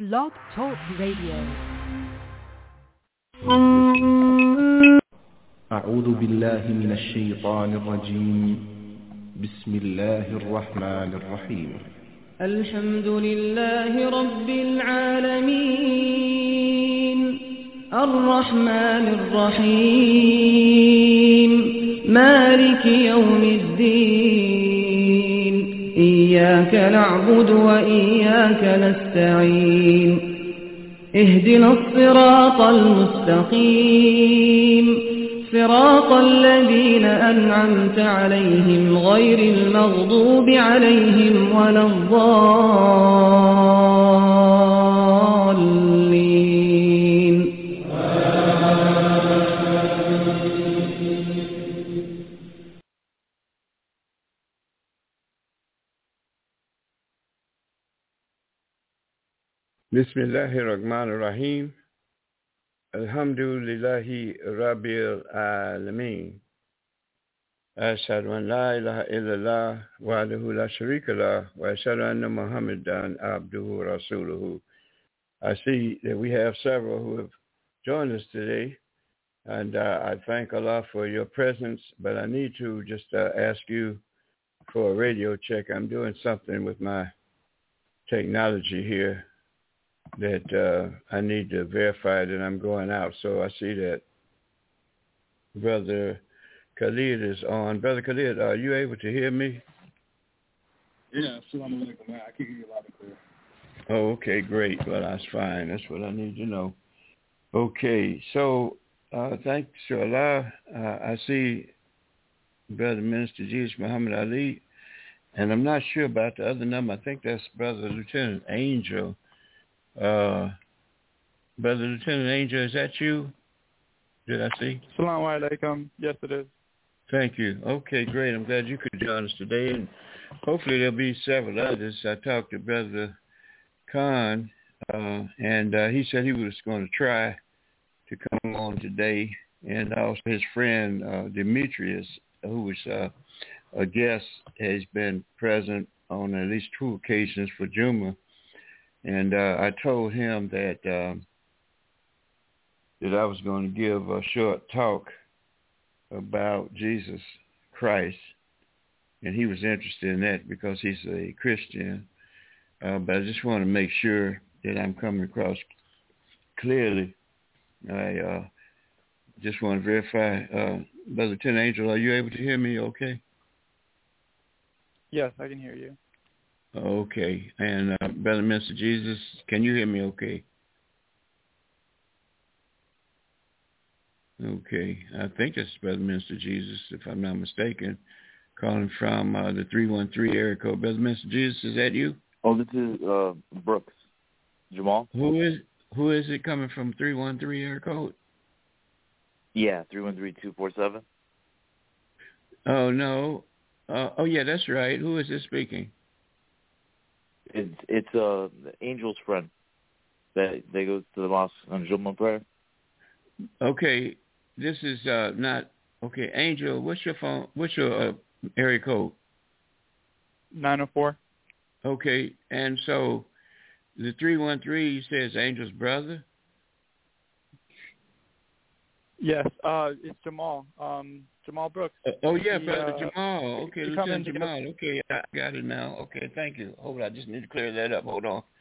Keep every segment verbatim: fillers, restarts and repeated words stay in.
Blog Talk Radio. أعوذ بالله من الشيطان الرجيم. بسم الله الرحمن الرحيم. الحمد لله رب العالمين الرحمن الرحيم مالك يوم الدين إياك نعبد وإياك نستعين اهدنا الصراط المستقيم صراط الذين أنعمت عليهم غير المغضوب عليهم ولا الضالين. بسم الله الرحمن الرحيم. الحمد لله رب العالمين. أشهد أن لا إله إلا الله وحده لا شريك له وأشهد أن محمدا عبده ورسوله. I see that we have several who have joined us today, and uh, I thank Allah for your presence, but I need to just uh, ask you for a radio check. I'm doing something with my technology here that uh, I need to verify that I'm going out. So I see that Brother Khalid is on. Brother Khalid, are you able to hear me? Yeah, assalamu alaikum. I can hear you loud and clear. Oh, okay, great. Well, that's fine. That's what I need to know. Okay, so uh, thanks to Allah. Uh, I see Brother Minister Jesus Muhammad Ali, and I'm not sure about the other number. I think that's Brother Lieutenant Angel. Uh, Brother Lieutenant Angel, is that you? Did I see? Assalamu alaikum. Yes, it is. Thank you. Okay, great. I'm glad you could join us today, and hopefully there'll be several others. I talked to Brother Khan, uh, and uh, he said he was going to try to come on today, and also his friend uh, Demetrius, who was uh, a guest, has been present on at least two occasions for Juma. And uh, I told him that um, that I was going to give a short talk about Jesus Christ, and he was interested in that because he's a Christian. Uh, but I just want to make sure that I'm coming across clearly. I uh, just want to verify. Uh, Brother Lieutenant Angel, are you able to hear me okay? Yes, I can hear you. Okay. And uh, Brother Mister Jesus, can you hear me okay? Okay. I think it's Brother Mister Jesus, if I'm not mistaken, calling from uh, the three one three area code. Brother Mister Jesus, is that you? Oh, this is uh, Brooks. Jamal? Who is who is it coming from three one three area code? Yeah, three one three two four seven. Oh, no. Uh, oh, yeah, that's right. Who is this speaking? It's it's uh the Angel's friend that they go to the mosque on Jumu'ah prayer. Okay, this is uh not okay. Angel, what's your phone? What's your uh, area code? Nine oh four. Okay, and so the three one three says Angel's brother. Yes, uh, it's Jamal. Um, Jamal Brooks. Uh, oh yeah, he, Brother uh, Jamal. Okay, he Lieutenant Jamal. Okay, I got it now. Okay, thank you. Hold on, I just need to clear that up. Hold on.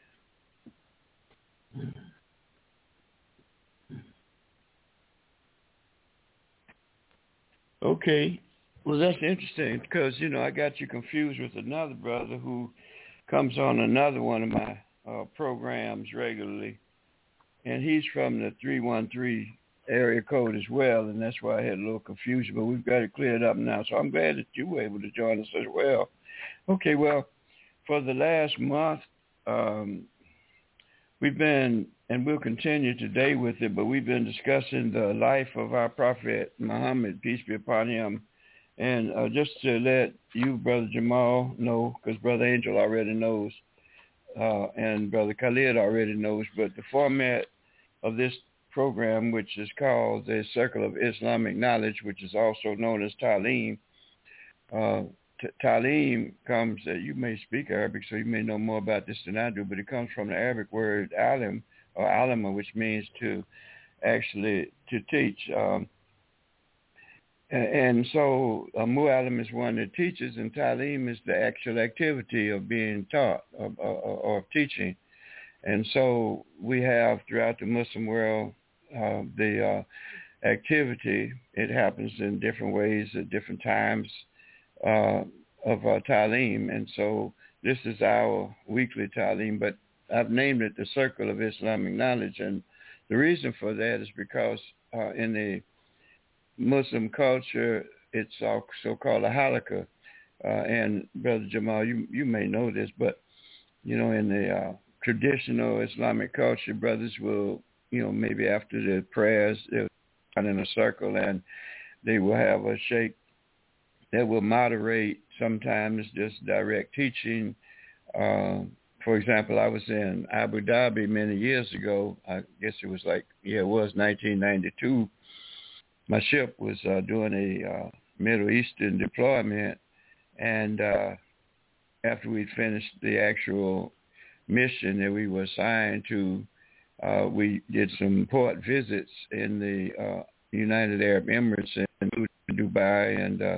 Okay, well that's interesting because you know I got you confused with another brother who comes on another one of my uh, programs regularly, and he's from the three one three area code as well, and that's why I had a little confusion, but we've got it cleared up now, so I'm glad that you were able to join us as well. Okay, well, for the last month, um, we've been, and we'll continue today with it, but we've been discussing the life of our Prophet Muhammad, peace be upon him, and uh, just to let you, Brother Jamal, know, because Brother Angel already knows, uh, and Brother Khalid already knows, but the format of this program, which is called the Circle of Islamic Knowledge, which is also known as Taaleem. Uh, t- Talim comes, uh, you may speak Arabic, so you may know more about this than I do, but it comes from the Arabic word alim, or alima, which means to actually to teach. Um, and, and so a mu'allim is one that teaches, and Talim is the actual activity of being taught or, or, or of teaching. And so we have throughout the Muslim world uh, the uh, activity. It happens in different ways at different times uh, of uh, Talim. And so this is our weekly Talim, but I've named it the Circle of Islamic Knowledge. And the reason for that is because uh, in the Muslim culture, it's so-called a halakha. Uh, and Brother Jamal, you, you may know this, but, you know, in the uh, traditional Islamic culture, brothers will, you know, maybe after the prayers, they'll run in a circle and they will have a sheikh that will moderate, sometimes just direct teaching. Uh, for example, I was in Abu Dhabi many years ago. I guess it was like, yeah, it was nineteen ninety-two. My ship was uh, doing a uh, Middle Eastern deployment, and uh, after we'd finished the actual mission that we were assigned to, uh, we did some port visits in the uh, United Arab Emirates and Dubai and uh,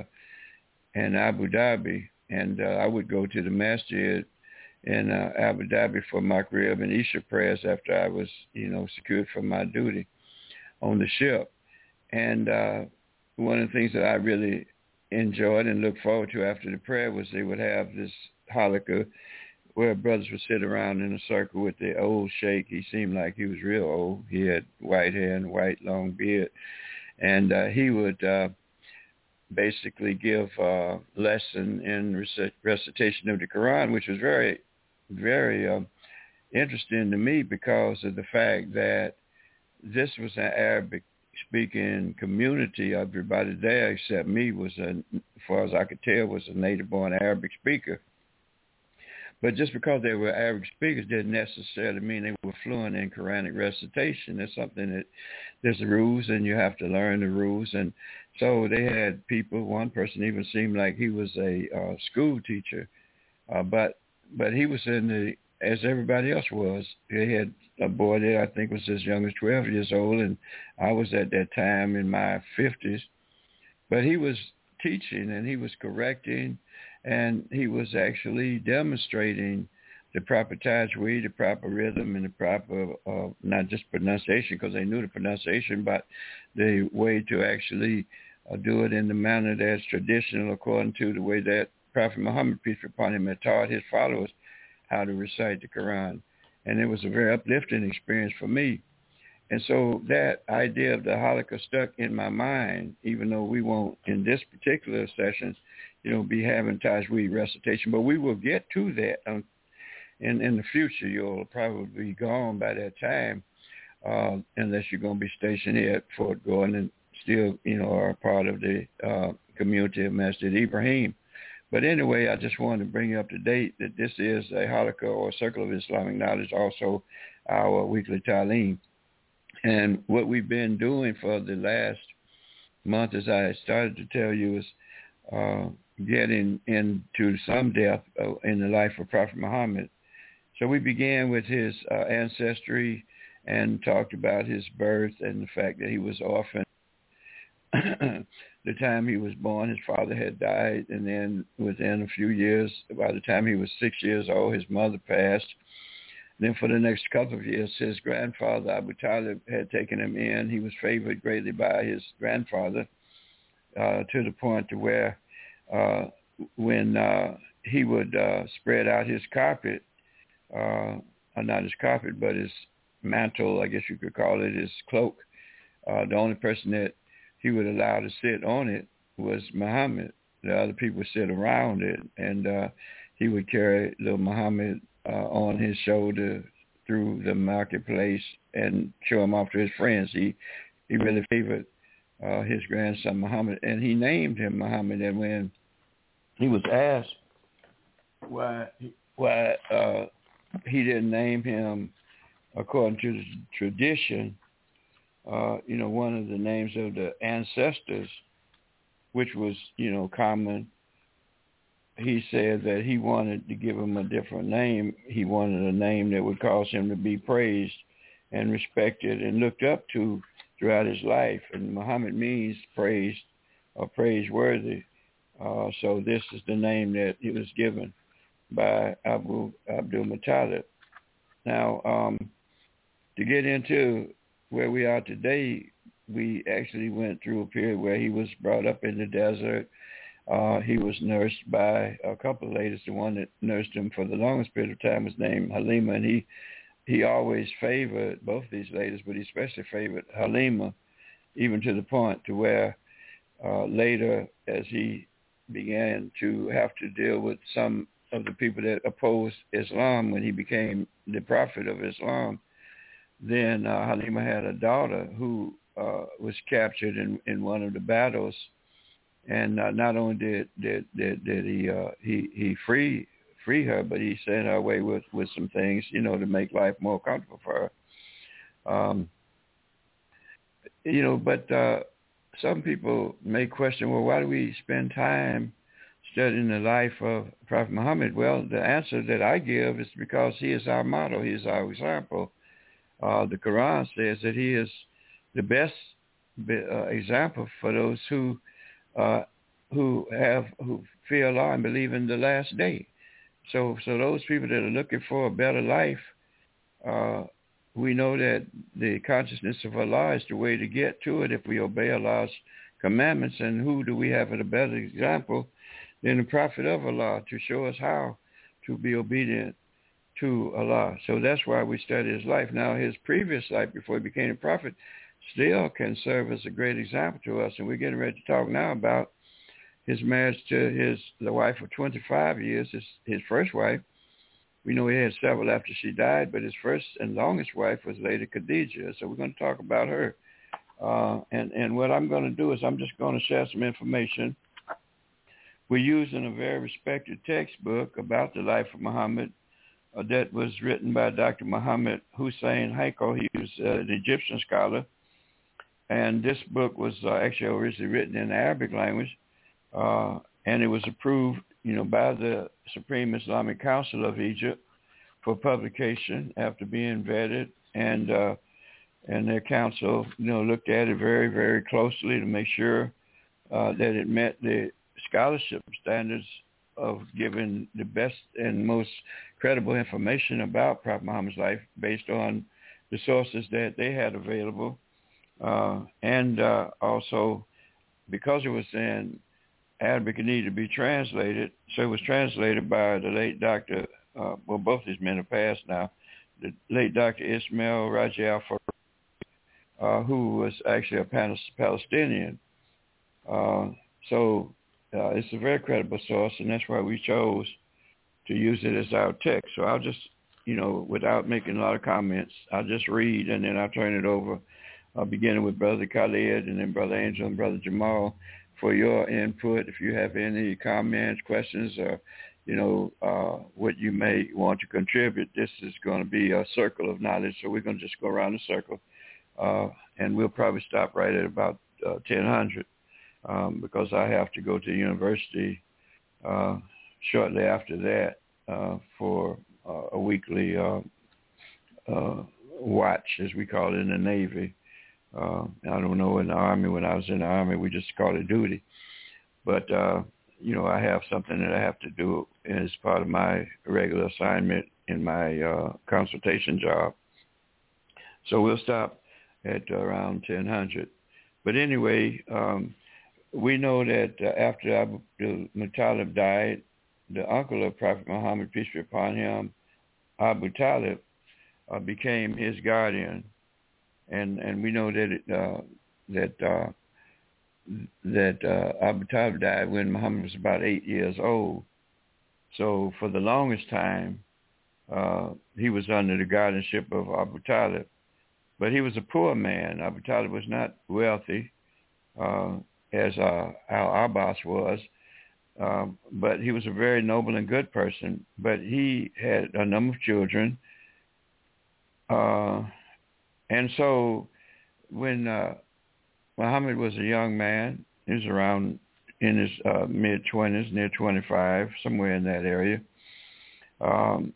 and Abu Dhabi. And uh, I would go to the masjid in uh, Abu Dhabi for Maghrib and Isha prayers after I was, you know, secured from my duty on the ship. And uh, one of the things that I really enjoyed and looked forward to after the prayer was they would have this halakha where brothers would sit around in a circle with the old sheikh. He seemed like he was real old. He had white hair and white long beard. And uh, he would uh, basically give a lesson in rec- recitation of the Quran, which was very, very uh, interesting to me because of the fact that this was an Arabic-speaking community. Everybody there except me was, a, as far as I could tell, was a native-born Arabic speaker. But just because they were Arabic speakers didn't necessarily mean they were fluent in Quranic recitation. It's something that there's rules and you have to learn the rules. And so they had people, one person even seemed like he was a uh, school teacher, uh, but but he was in the, as everybody else was. They had a boy there I think was as young as twelve years old, and I was at that time in my fifties. But he was teaching and he was correcting, and he was actually demonstrating the proper tajweed, the proper rhythm, and the proper, uh, not just pronunciation, because they knew the pronunciation, but the way to actually uh, do it in the manner that's traditional according to the way that Prophet Muhammad, peace be upon him, had taught his followers how to recite the Quran. And it was a very uplifting experience for me. And so that idea of the halakha stuck in my mind, even though we won't, in this particular session, you know, be having tajweed recitation, but we will get to that um, in, in the future. You'll probably be gone by that time, uh, unless you're going to be stationed here at Fort Gordon and still, you know, are a part of the uh, community of Masjid Ibrahim. But anyway, I just wanted to bring you up to date that this is a halakha or Circle of Islamic Knowledge, also our weekly talim. And what we've been doing for the last month, as I started to tell you, is uh, getting into some depth uh, in the life of Prophet Muhammad. So we began with his uh, ancestry and talked about his birth and the fact that he was orphaned. The time he was born, his father had died, and then within a few years, by the time he was six years old, his mother passed. Then for the next couple of years, his grandfather, Abu Talib, had taken him in. He was favored greatly by his grandfather uh, to the point to where uh, when uh, he would uh, spread out his carpet, uh, not his carpet, but his mantle, I guess you could call it, his cloak, uh, the only person that he would allow to sit on it was Muhammad. The other people would sit around it, and uh, he would carry little Muhammad Uh, on his shoulder through the marketplace and show him off to his friends. He he really favored uh, his grandson Muhammad, and he named him Muhammad. And when he was asked why why uh, he didn't name him according to the tradition, uh, you know, one of the names of the ancestors, which was, you know, common he said that he wanted to give him a different name. He wanted a name that would cause him to be praised and respected and looked up to throughout his life. And Muhammad means praised or praiseworthy. Uh, so this is the name that he was given by Abu Abdul Muttalib. Now, um, to get into where we are today, we actually went through a period where he was brought up in the desert. Uh, he was nursed by a couple of ladies. The one that nursed him for the longest period of time was named Halima, and he he always favored both these ladies, but he especially favored Halima, even to the point to where uh, later, as he began to have to deal with some of the people that opposed Islam when he became the prophet of Islam, then uh, Halima had a daughter who uh, was captured in, in one of the battles. And uh, not only did did did, did he uh, he he free free her, but he sent her away with, with some things, you know, to make life more comfortable for her. Um, you know, but uh, some people may question, well, why do we spend time studying the life of Prophet Muhammad? Well, the answer that I give is because he is our model, he is our example. Uh, the Quran says that he is the best uh, example for those who Uh, who have who fear Allah and believe in the last day. So, so those people that are looking for a better life, uh, we know that the consciousness of Allah is the way to get to it if we obey Allah's commandments. And who do we have as a better example than the Prophet of Allah to show us how to be obedient to Allah? So that's why we study his life. Now, his previous life before he became a prophet still can serve as a great example to us. And we're getting ready to talk now about his marriage to his the wife of twenty-five years, his, his first wife. We know he had several after she died, but his first and longest wife was Lady Khadijah. So we're going to talk about her. Uh, and, and what I'm going to do is I'm just going to share some information. We're using a very respected textbook about the life of Muhammad uh, that was written by Doctor Muhammad Hussein Haiko. He was uh, an Egyptian scholar. And this book was uh, actually originally written in the Arabic language, uh, and it was approved, you know, by the Supreme Islamic Council of Egypt for publication after being vetted, and uh, and their council, you know, looked at it very, very closely to make sure uh, that it met the scholarship standards of giving the best and most credible information about Prophet Muhammad's life based on the sources that they had available. Uh, and uh, also, because it was in Arabic, it needed to be translated. So it was translated by the late Doctor, uh, well, both these men are passed now, the late Doctor Ismail Raji Al-Farooq, uh, who was actually a Palestinian. Uh, so uh, it's a very credible source, and that's why we chose to use it as our text. So I'll just, you know, without making a lot of comments, I'll just read, and then I'll turn it over, uh, beginning with Brother Khalid and then Brother Angel and Brother Jamal for your input. If you have any comments, questions, or, you know, uh, what you may want to contribute, this is going to be a circle of knowledge. So we're going to just go around the circle, uh, and we'll probably stop right at about uh, ten hundred um, because I have to go to university uh, shortly after that uh, for uh, a weekly uh, uh, watch, as we call it in the Navy. Uh, I don't know in the Army. When I was in the Army, we just called it duty. But, uh, you know, I have something that I have to do as part of my regular assignment in my uh, consultation job. So we'll stop at around ten hundred. But anyway, um, we know that uh, after Abu Muttalib died, the uncle of Prophet Muhammad, peace be upon him, Abu Talib, uh, became his guardian. And and we know that it, uh, that uh, that uh, Abu Talib died when Muhammad was about eight years old. So for the longest time, uh, he was under the guardianship of Abu Talib. But he was a poor man. Abu Talib was not wealthy, uh, as uh, Al-Abbas was, uh, but he was a very noble and good person. But he had a number of children. Uh, And so when uh, Muhammad was a young man, he was around in his uh, mid-twenties, near twenty-five, somewhere in that area. Um,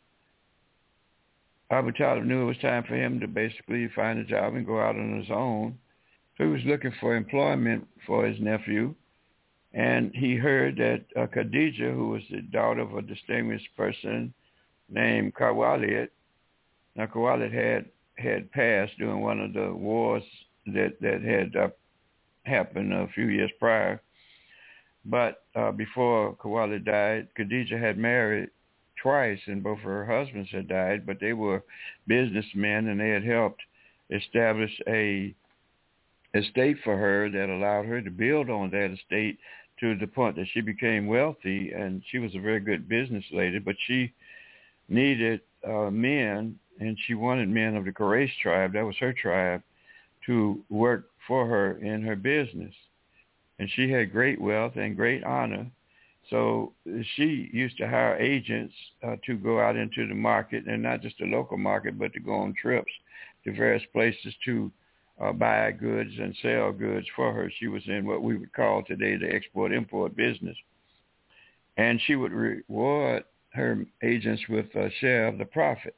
Abu Talib knew it was time for him to basically find a job and go out on his own. So he was looking for employment for his nephew. And he heard that uh, Khadijah, who was the daughter of a distinguished person named Khawalid, now Khawalid had, had passed during one of the wars that, that had uh, happened a few years prior. But uh, before Khawalid died, Khadijah had married twice, and both of her husbands had died, but they were businessmen, and they had helped establish a estate for her that allowed her to build on that estate to the point that she became wealthy, and she was a very good business lady, but she needed uh, men, and she wanted men of the Quraysh tribe, that was her tribe, to work for her in her business. And she had great wealth and great honor, so she used to hire agents uh, to go out into the market, and not just the local market, but to go on trips to various places to uh, buy goods and sell goods for her. She was in what we would call today the export-import business. And she would reward her agents with a share of the profits.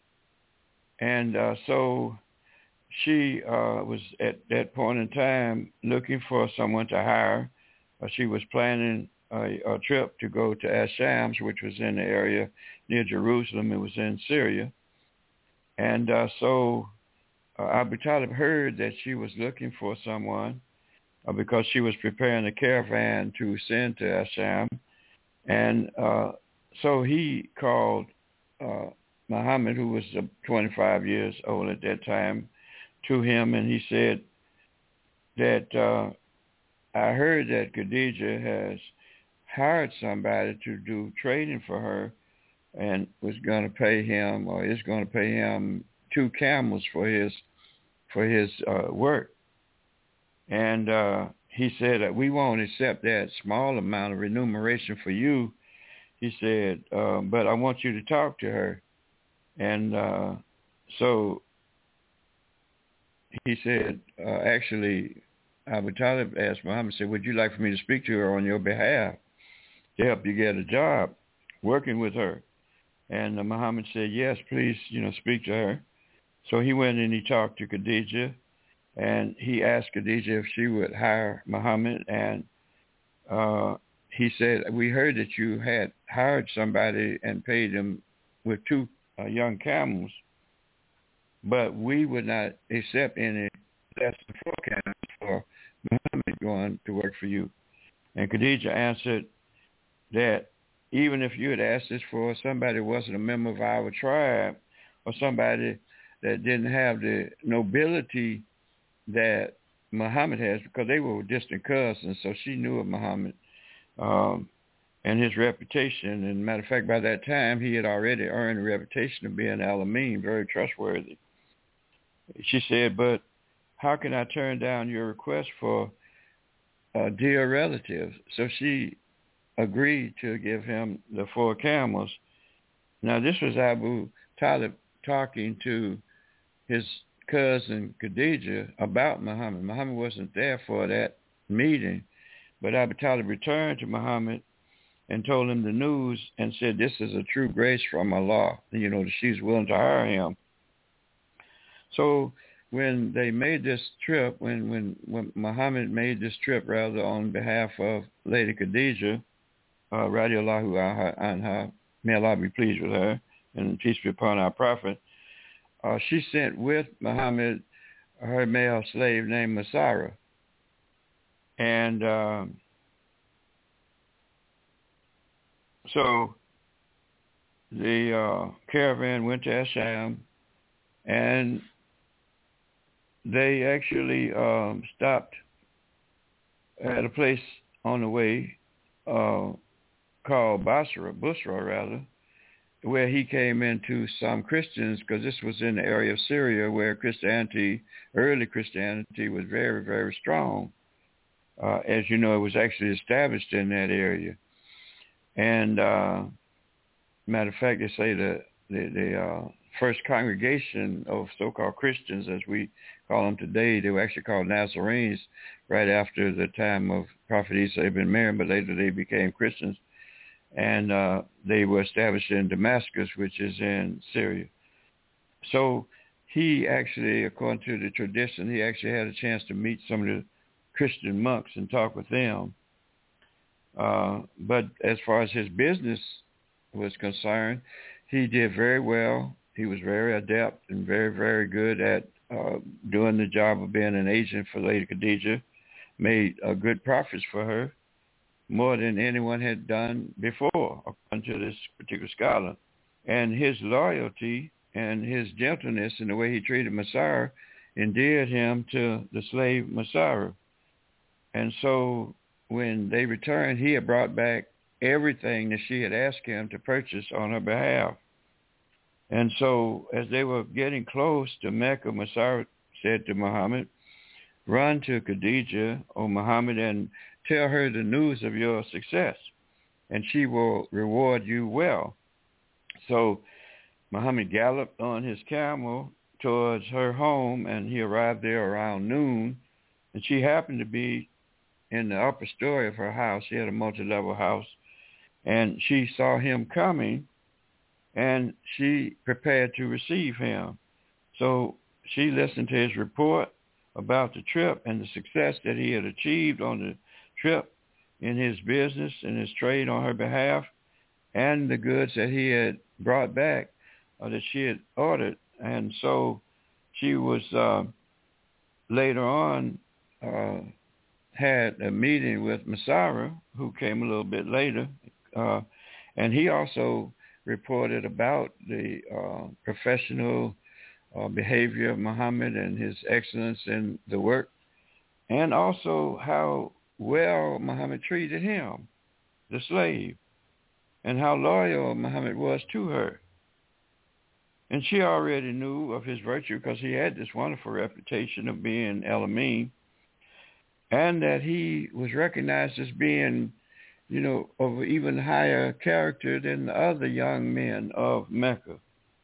And uh, so she uh, was at that point in time looking for someone to hire. Uh, she was planning a, a trip to go to Ash-Shams, which was in the area near Jerusalem. It was in Syria. And uh, so uh, Abu Talib heard that she was looking for someone uh, because she was preparing a caravan to send to Ash-Sham. And uh, so he called uh, Muhammad, who was uh, twenty-five years old at that time, to him, and he said that uh, I heard that Khadijah has hired somebody to do trading for her and was going to pay him, or is going to pay him, two camels for his for his uh, work. And uh, he said that we won't accept that small amount of remuneration for you. He said, uh, but I want you to talk to her. And uh, so he said, uh, actually, Abu Talib asked Muhammad, said, would you like for me to speak to her on your behalf to help you get a job working with her? And uh, Muhammad said, yes, please, you know, speak to her. So he went and he talked to Khadijah, and he asked Khadijah if she would hire Muhammad. And uh, he said, we heard that you had hired somebody and paid them with two uh, young camels, but we would not accept any less than four camels for Muhammad going to work for you. And Khadijah answered that even if you had asked this for somebody who wasn't a member of our tribe, or somebody that didn't have the nobility that Muhammad has, because they were distant cousins, so she knew of Muhammad um, and his reputation. And matter of fact, by that time, he had already earned a reputation of being al-Amin, very trustworthy. She said, but how can I turn down your request for a dear relative? So she agreed to give him the four camels. Now, this was Abu Talib talking to his cousin Khadijah about Muhammad. Muhammad wasn't there for that meeting, but Abu Talib returned to Muhammad and told him the news and said, this is a true grace from Allah, you know, that she's willing to hire him. So when they made this trip, when, when, when Muhammad made this trip, rather, on behalf of Lady Khadijah, uh, radiallahu anha, may Allah be pleased with her, and peace be upon our prophet, uh, she sent with Muhammad her male slave named Masara. And um, so the uh, caravan went to Ash-Sham, and they actually um, stopped at a place on the way uh, called Basra, Busra rather, where he came into some Christians, because this was in the area of Syria where Christianity, early Christianity, was very, very strong. Uh, as you know, it was actually established in that area. And uh, matter of fact, they say the the, the uh, first congregation of so-called Christians, as we call them today. They were actually called Nazarenes right after the time of Prophet Isa had been married, but later they became Christians. And uh, they were established in Damascus, which is in Syria. So he actually, according to the tradition, he actually had a chance to meet some of the Christian monks and talk with them. Uh, but as far as his business was concerned, he did very well. He was very adept and very, very good at uh, doing the job of being an agent for Lady Khadijah, made uh, good profits for her, more than anyone had done before, according to this particular scholar. And his loyalty and his gentleness and the way he treated Messiah endeared him to the slave Messiah. And so when they returned, he had brought back everything that she had asked him to purchase on her behalf. And so as they were getting close to Mecca, Messiah said to Muhammad, "Run to Khadijah, O Muhammad, and tell her the news of your success, and she will reward you well." So Muhammad galloped on his camel towards her home, and he arrived there around noon, and she happened to be in the upper story of her house. She had a multi-level house, and she saw him coming, and she prepared to receive him. So she listened to his report about the trip and the success that he had achieved on the trip in his business and his trade on her behalf, and the goods that he had brought back uh, that she had ordered. And so she was uh, later on uh, had a meeting with Messiah, who came a little bit later, uh, and he also reported about the uh, professional uh, behavior of Muhammad and his excellence in the work, and also how well Muhammad treated him, the slave, and how loyal Muhammad was to her. And she already knew of his virtue because he had this wonderful reputation of being El-Amin, and that he was recognized as being, you know, of even higher character than the other young men of Mecca.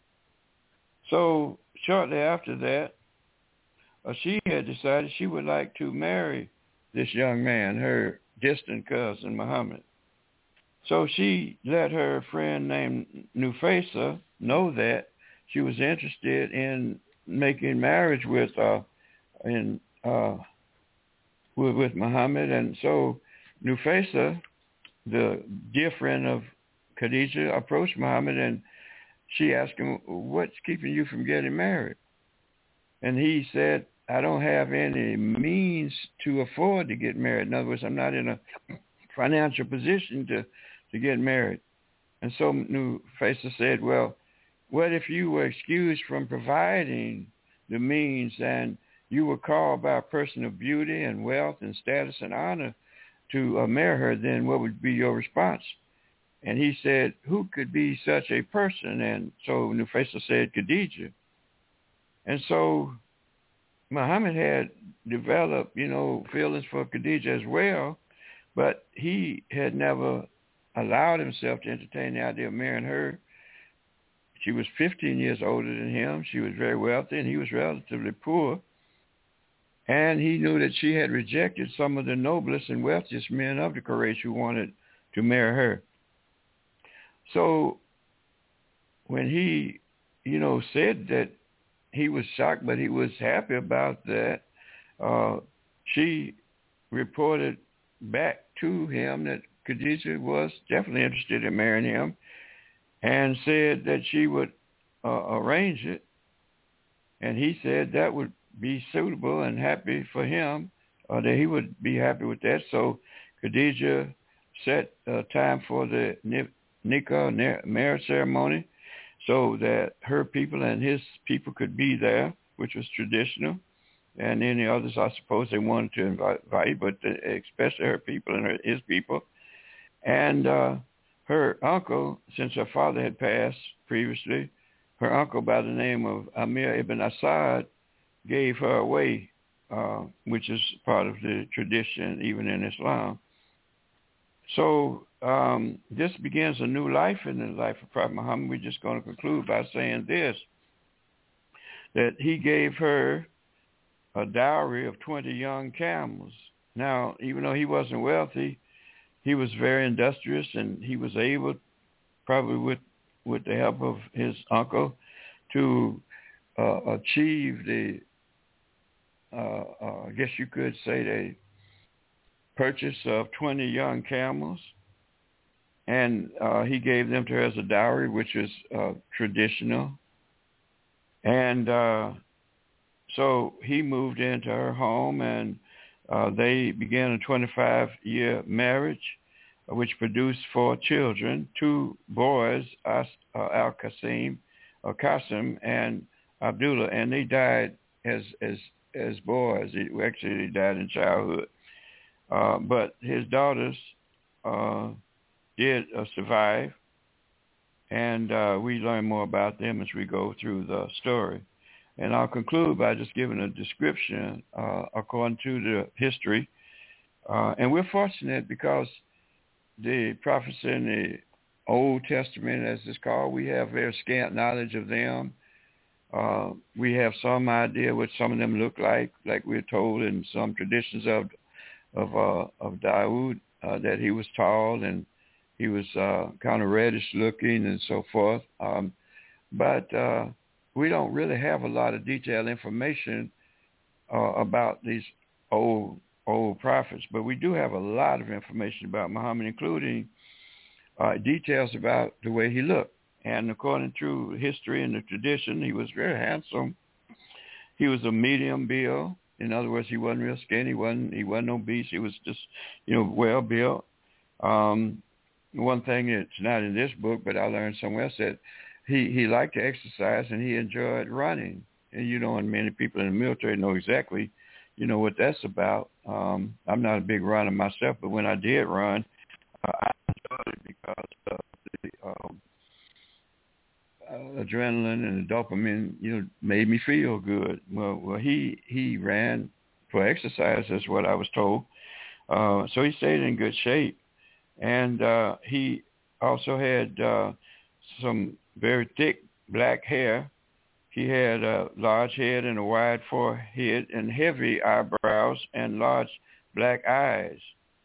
So shortly after that, uh, she had decided she would like to marry this young man, her distant cousin Muhammad. So she let her friend named Nufaysa know that she was interested in making marriage with uh, in uh, with, with Muhammad, and so Nufaysa, the dear friend of Khadijah, approached Muhammad, and she asked him, "What's keeping you from getting married?" And he said, "I don't have any means to afford to get married. In other words, I'm not in a financial position to, to get married." And so Nufaysa said, "Well, what if you were excused from providing the means and you were called by a person of beauty and wealth and status and honor to uh, marry her, then what would be your response?" And he said, "Who could be such a person?" And so Nufaysa said, "Khadijah." And so Muhammad had developed, you know, feelings for Khadijah as well, but he had never allowed himself to entertain the idea of marrying her. She was fifteen years older than him. She was very wealthy, and he was relatively poor. And he knew that she had rejected some of the noblest and wealthiest men of the Quraysh who wanted to marry her. So when he, you know, said that he was shocked, but he was happy about that, uh, she reported back to him that Khadijah was definitely interested in marrying him, and said that she would uh, arrange it. And he said that would be suitable and happy for him, uh, that he would be happy with that. So Khadijah set a time for the nikah, marriage ceremony, so that her people and his people could be there, which was traditional. And any others, I suppose, they wanted to invite, but especially her people and her, his people. And uh, her uncle, since her father had passed previously, her uncle by the name of Amir ibn Asad gave her away, uh, which is part of the tradition even in Islam. So um, this begins a new life in the life of Prophet Muhammad. We're just going to conclude by saying this, that he gave her a dowry of twenty young camels. Now, even though he wasn't wealthy, he was very industrious, and he was able, probably with, with the help of his uncle, to uh, achieve the, uh, uh, I guess you could say, the purchase of twenty young camels. And uh, he gave them to her as a dowry, which is uh, traditional. And uh, so he moved into her home, and uh, they began a twenty-five-year marriage, uh, which produced four children, two boys, As, uh, Al-Qasim, uh, Qasim, and Abdullah, and they died as as as boys. They, actually, they died in childhood. Uh, but his daughters uh, did uh, survive, and uh, we learn more about them as we go through the story. And I'll conclude by just giving a description uh, according to the history. Uh, and we're fortunate because the prophets in the Old Testament, as it's called, we have very scant knowledge of them. Uh, we have some idea what some of them look like, like we're told in some traditions of of uh, of Dawood, uh, that he was tall and he was uh, kind of reddish looking and so forth. Um, but uh, we don't really have a lot of detailed information uh, about these old old prophets, but we do have a lot of information about Muhammad, including uh, details about the way he looked. And according to history and the tradition, he was very handsome. He was a medium build. In other words, he wasn't real skinny. He wasn't, he wasn't obese. He was just, you know, well built. Um, one thing that's not in this book, but I learned somewhere else, that he, he liked to exercise and he enjoyed running. And, you know, and many people in the military know exactly, you know, what that's about. Um, I'm not a big runner myself, but when I did run, uh, I enjoyed it because of the um, uh, adrenaline and the dopamine, you know, made me feel good. Well, well, he he ran for exercise, is what I was told. Uh, so he stayed in good shape, and uh, he also had uh, some very thick black hair. He had a large head and a wide forehead and heavy eyebrows and large black eyes.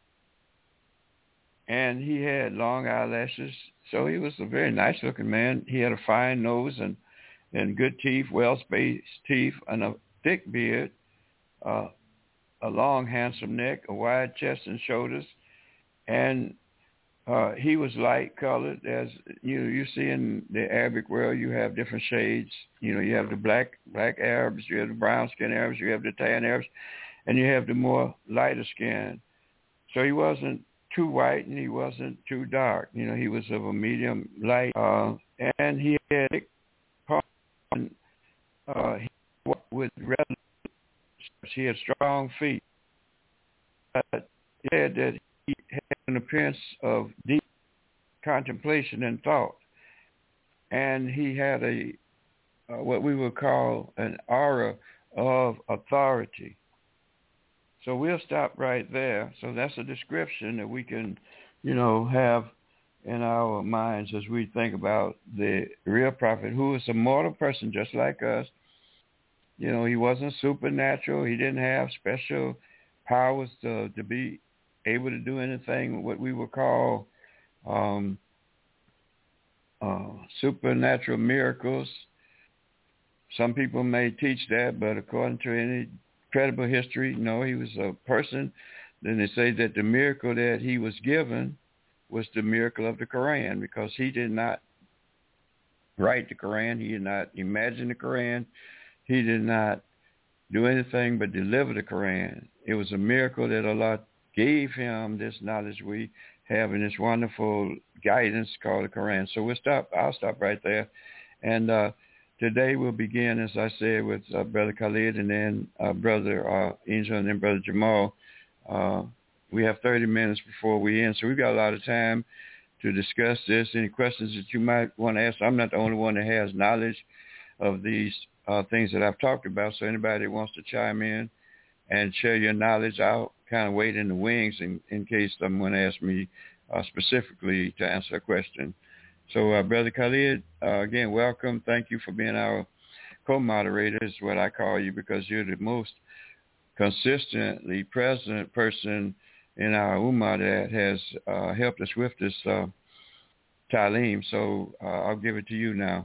And he had long eyelashes, so he was a very nice-looking man. He had a fine nose and, and good teeth, well-spaced teeth, and a thick beard, uh, a long, handsome neck, a wide chest and shoulders, and uh, he was light-colored. As you know, you see in the Arabic world, you have different shades. You know, you have the black black Arabs, you have the brown-skinned Arabs, you have the tan Arabs, and you have the more lighter skin. So he wasn't too white and he wasn't too dark. You know, he was of a medium light, uh, and he had thick palms. Uh, he walked with rather, he had strong feet. But he said that he had an appearance of deep contemplation and thought, and he had a uh, what we would call an aura of authority. So we'll stop right there. So that's a description that we can, you know, have in our minds as we think about the real prophet, who is a mortal person just like us. You know, he wasn't supernatural. He didn't have special powers to, to be able to do anything, what we would call um, uh, supernatural miracles. Some people may teach that, but according to any credible history, no, he was a person. Then they say that the miracle that he was given was the miracle of the Quran, because he did not write the Quran. He did not imagine the Quran. He did not do anything but deliver the Quran. It was a miracle that Allah gave him this knowledge we have in this wonderful guidance called the Quran. So we'll stop. I'll stop right there. And uh, today we'll begin, as I said, with uh, Brother Khalid and then uh, Brother uh, Angel and then Brother Jamal. Uh, we have thirty minutes before we end, so we've got a lot of time to discuss this. Any questions that you might want to ask? I'm not the only one that has knowledge of these uh, things that I've talked about, so anybody that wants to chime in and share your knowledge, I'll kind of wait in the wings in, in case someone asks me uh, specifically to answer a question. So, uh, Brother Khalid, uh, again, welcome. Thank you for being our co-moderator is what I call you, because you're the most consistently present person in our Ummah that has uh, helped us with this uh, Talim. So uh, I'll give it to you now.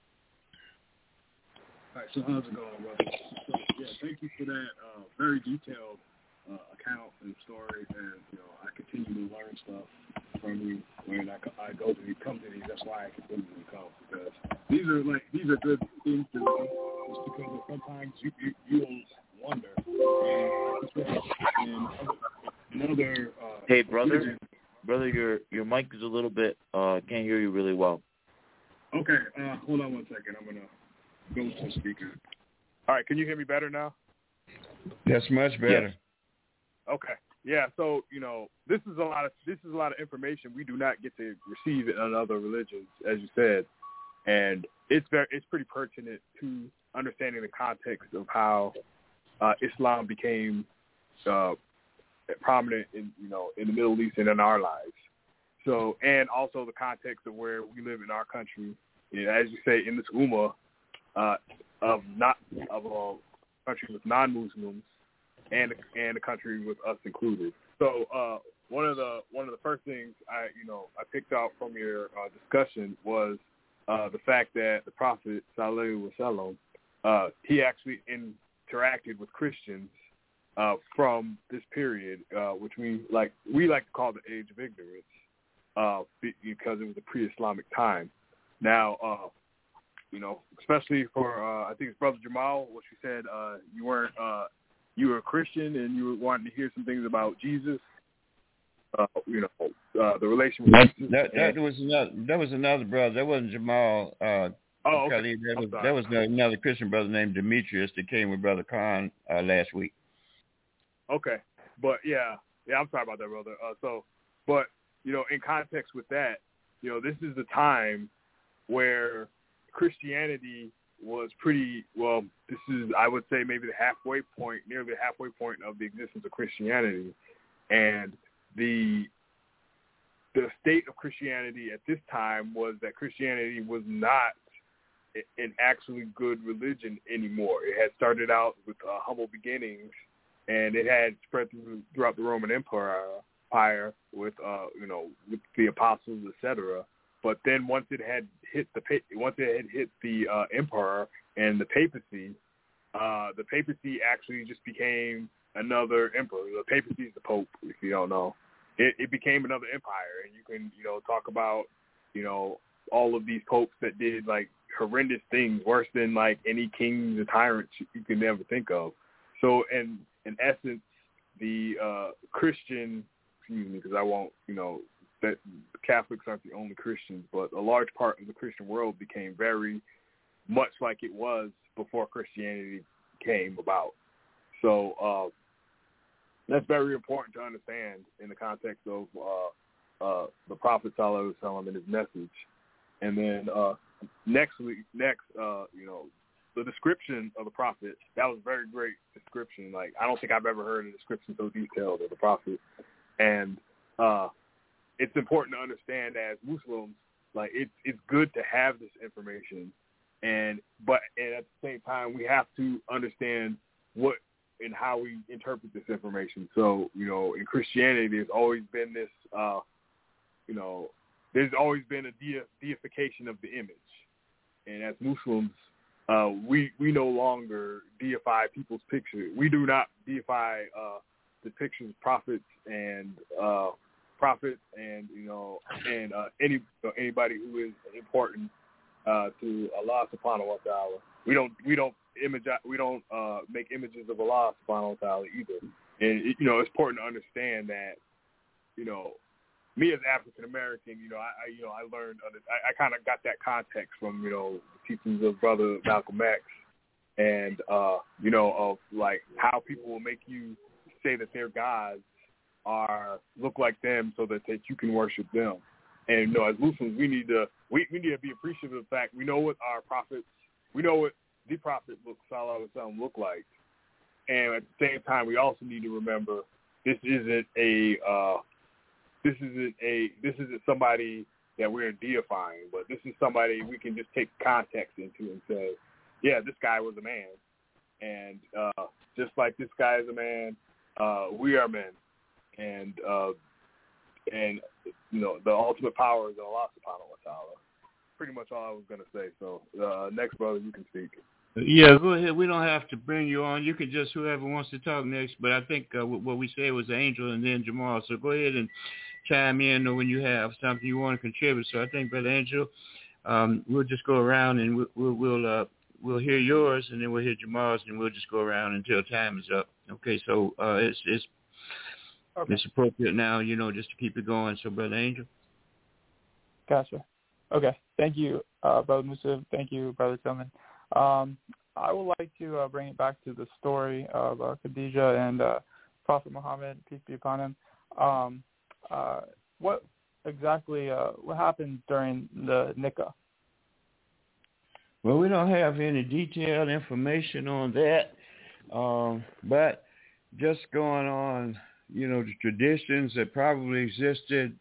All right, so how's it going, brother? So, yeah, thank you for that uh, very detailed uh, account and story, and, you know, I continue to learn stuff from you when I, I go to these, come to these. That's why I continue to come, because these are, like, these are good things to know, just because sometimes you, you, you'll wonder. And, and another... Uh, hey, brother, brother, your your mic is a little bit, uh, can't hear you really well. Okay, uh, hold on one second. I'm going to go to the speaker. All right, can you hear me better now? That's much better. Yes. Okay. Yeah, so, you know, this is a lot of this is a lot of information we do not get to receive in other religions, as you said. And it's very it's pretty pertinent to understanding the context of how uh, Islam became uh, prominent in, you know, in the Middle East and in our lives. So, and also the context of where we live in our country, you know, as you say, in this ummah uh, of not of a country with non-Muslims and and a country with us included. So, uh, one of the one of the first things I you know I picked out from your uh, discussion was uh, the fact that the Prophet Sallallahu Alaihi Wasallam uh, he actually interacted with Christians uh, from this period, uh, which we like we like to call the Age of Ignorance, uh, because it was a pre-Islamic time. Now, uh, you know, especially for uh, I think it's Brother Jamal, what you said, uh, you weren't uh, you were a Christian and you were wanting to hear some things about Jesus. Uh, you know, uh, the relation with Jesus. That, that was another. That was another brother. That wasn't Jamal. Uh, oh, okay. Khalid. That was that was another Christian brother named Demetrius that came with Brother Khan uh, last week. Okay, but yeah, yeah, I'm sorry about that, brother. Uh, so, but you know, in context with that, you know, this is the time where Christianity was pretty well. This is, I would say, maybe the halfway point, nearly the halfway point of the existence of Christianity, and the the state of Christianity at this time was that Christianity was not an actually good religion anymore. It had started out with uh, humble beginnings, and it had spread through, throughout the Roman Empire, empire with uh, you know with the apostles, et cetera. But then once it had hit the once it had hit the uh, emperor and the papacy, uh, the papacy actually just became another emperor. The papacy is the Pope, if you don't know. It, it became another empire, and you can you know talk about you know all of these popes that did like horrendous things, worse than like any kings or tyrants you can never think of. So, in in essence, the uh, Christian, excuse me, because I won't, you know, that Catholics aren't the only Christians, but a large part of the Christian world became very much like it was before Christianity came about. So uh, that's very important to understand in the context of uh, uh, the Prophet Sallallahu Alaihi Wasallam and his message. And then uh, next, next, uh, you know, the description of the Prophet, that was a very great description. Like, I don't think I've ever heard a description so detailed of the Prophet. And uh, it's important to understand as Muslims, like, it's it's good to have this information. And but and at the same time, we have to understand what and how we interpret this information. So, you know, in Christianity, there's always been this, uh, you know, there's always been a de- deification of the image. And as Muslims, uh, we we no longer deify people's pictures. We do not deify uh, the pictures of prophets and uh, prophets and you know and uh, any anybody who is important uh, to Allah Subhanahu wa Taala. We don't we don't image we don't uh, make images of Allah Subhanahu wa Taala either. And it, you know it's important to understand that you know. Me as African American, you know, I, I you know I learned, I, I kind of got that context from you know the teachings of Brother Malcolm X, and uh, you know of like how people will make you say that their gods are look like them so that, that you can worship them. And you know, as Muslims, we need to we, we need to be appreciative of the fact we know what our prophets, we know what the Prophet look Sallallahu Alaihi Wasallam look like, and at the same time, we also need to remember this isn't a uh, This isn't a this isn't somebody that we're deifying, but this is somebody we can just take context into and say, yeah, this guy was a man. And uh, just like this guy is a man, uh, we are men. And, uh, and you know, the ultimate power is in Allah subhanahu wa ta'ala. Pretty much all I was going to say. So uh, next, brother, you can speak. Yeah, go ahead. We don't have to bring you on. You can just, whoever wants to talk next. But I think uh, what we said was Angel and then Jamal. So go ahead and chime in when you have something you want to contribute. So I think, Brother Angel, um, we'll just go around and we'll we'll we'll, uh, we'll hear yours, and then we'll hear Jamal's, and we'll just go around until time is up. Okay, so uh, it's it's okay. It's appropriate now, you know, just to keep it going. So, Brother Angel. Gotcha. Okay. Thank you, uh, Brother Musa. Thank you, Brother Tillman. Um, I would like to uh, bring it back to the story of uh, Khadijah and uh, Prophet Muhammad, peace be upon him. Um, uh, what exactly uh, what happened during the nikah? Well, we don't have any detailed information on that, um, but just going on, you know, the traditions that probably existed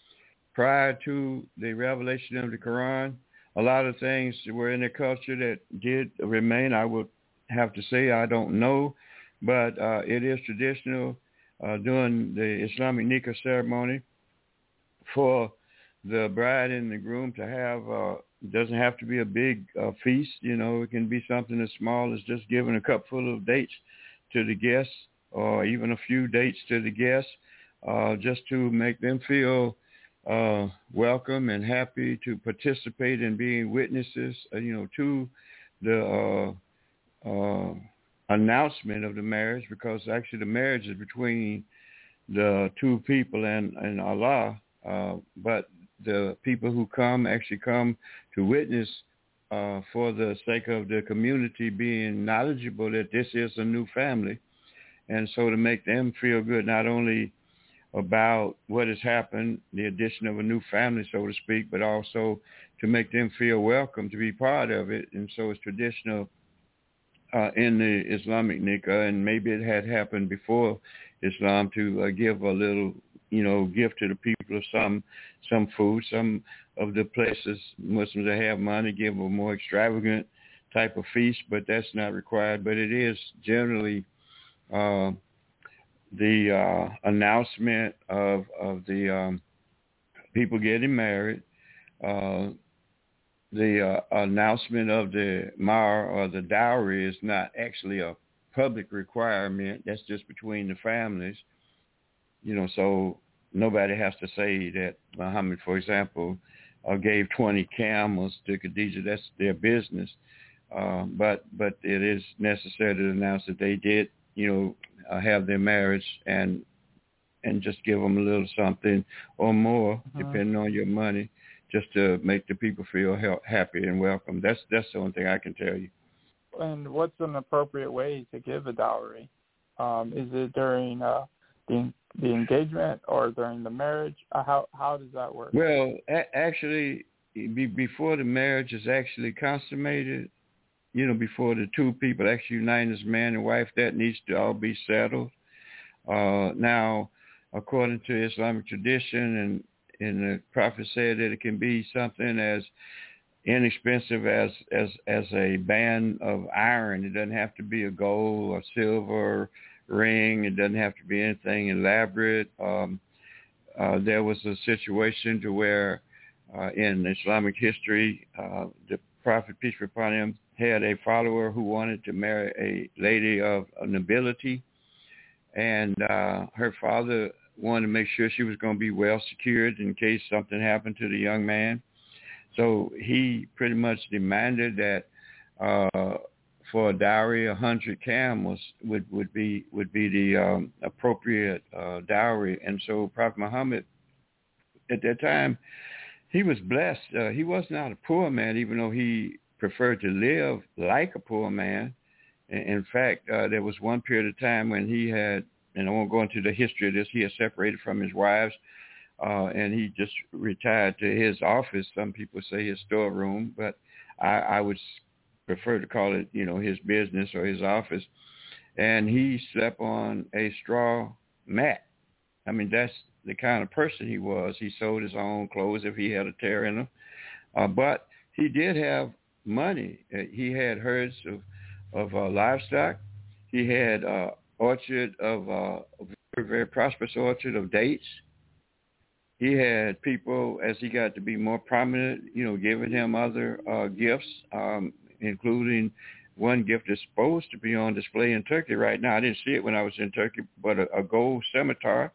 prior to the revelation of the Quran. A lot of things were in the culture that did remain. I would have to say I don't know, but uh, it is traditional uh, during the Islamic nikah ceremony for the bride and the groom to have, uh, doesn't have to be a big uh, feast. You know, it can be something as small as just giving a cup full of dates to the guests, or even a few dates to the guests, uh, just to make them feel Uh, welcome and happy to participate in being witnesses, uh, you know, to the uh, uh, announcement of the marriage, because actually the marriage is between the two people and, and Allah, uh, but the people who come actually come to witness uh, for the sake of the community being knowledgeable that this is a new family. And so to make them feel good, not only about what has happened, the addition of a new family, so to speak, but also to make them feel welcome to be part of it. And so it's traditional uh, in the Islamic nikah, and maybe it had happened before Islam, to uh, give a little, you know, gift to the people of some some food. Some of the places, Muslims that have money, give a more extravagant type of feast, but that's not required. But it is generally uh, the uh, announcement of, of the um, people getting married, uh, the uh, announcement of the mahar or the dowry is not actually a public requirement. That's just between the families, you know, so nobody has to say that Muhammad, for example, uh, gave twenty camels to Khadijah. That's their business. Uh, but but it is necessary to announce that they did, you know, Uh, have their marriage, and and just give them a little something or more, uh-huh. depending on your money, just to make the people feel he- happy and welcome. That's that's the only thing I can tell you. And what's an appropriate way to give a dowry? Um, is it during uh, the the engagement or during the marriage? Uh, how how does that work? Well, a- actually, be, before the marriage is actually consummated, you know, before the two people actually unite as man and wife, that needs to all be settled. Uh, now, according to Islamic tradition, and, and the Prophet said that it can be something as inexpensive as, as, as a band of iron. It doesn't have to be a gold or silver ring. It doesn't have to be anything elaborate. Um, uh, there was a situation to where uh, in Islamic history, uh, the Prophet, peace be upon him, had a follower who wanted to marry a lady of nobility, and uh, her father wanted to make sure she was going to be well secured in case something happened to the young man. So he pretty much demanded that uh, for a dowry, a hundred camels would, would be would be the um, appropriate uh, dowry. And so Prophet Muhammad, at that time, he was blessed. Uh, he was not a poor man, even though he preferred to live like a poor man. In fact, uh, there was one period of time when he had, and I won't go into the history of this, he had separated from his wives, uh, and he just retired to his office. Some people say his storeroom, but I, I would prefer to call it, you know, his business or his office. And he slept on a straw mat. I mean, that's the kind of person he was. He sold his own clothes if he had a tear in them. Uh, but he did have money. Uh, he had herds of of uh, livestock. He had uh, orchard of uh, a very, very prosperous orchard of dates. He had people, as he got to be more prominent, you know, giving him other uh, gifts, um, including one gift that's supposed to be on display in Turkey right now. I didn't see it when I was in Turkey, but a, a gold scimitar.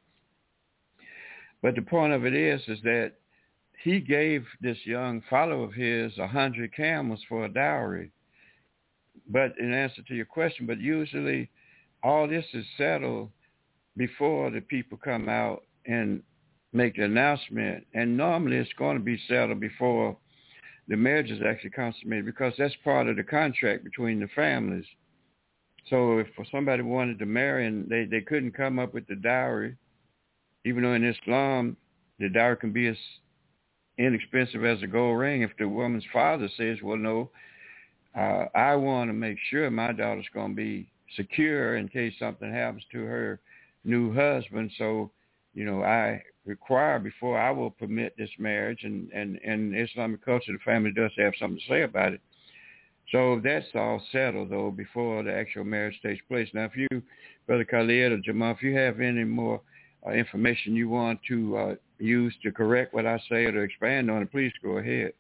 But the point of it is, is that he gave this young follower of his a hundred camels for a dowry. But in answer to your question, but usually all this is settled before the people come out and make the announcement. And normally it's going to be settled before the marriage is actually consummated, because that's part of the contract between the families. So if somebody wanted to marry and they, they couldn't come up with the dowry, even though in Islam the dowry can be as inexpensive as a gold ring, if the woman's father says, well, no, uh, I want to make sure my daughter's going to be secure in case something happens to her new husband. So, you know, I require before I will permit this marriage, and, and, and Islamic culture, the family does have something to say about it. So that's all settled, though, before the actual marriage takes place. Now, if you, Brother Khalid or Jamal, if you have any more uh, information you want to uh, use to correct what I say or to expand on it, please go ahead.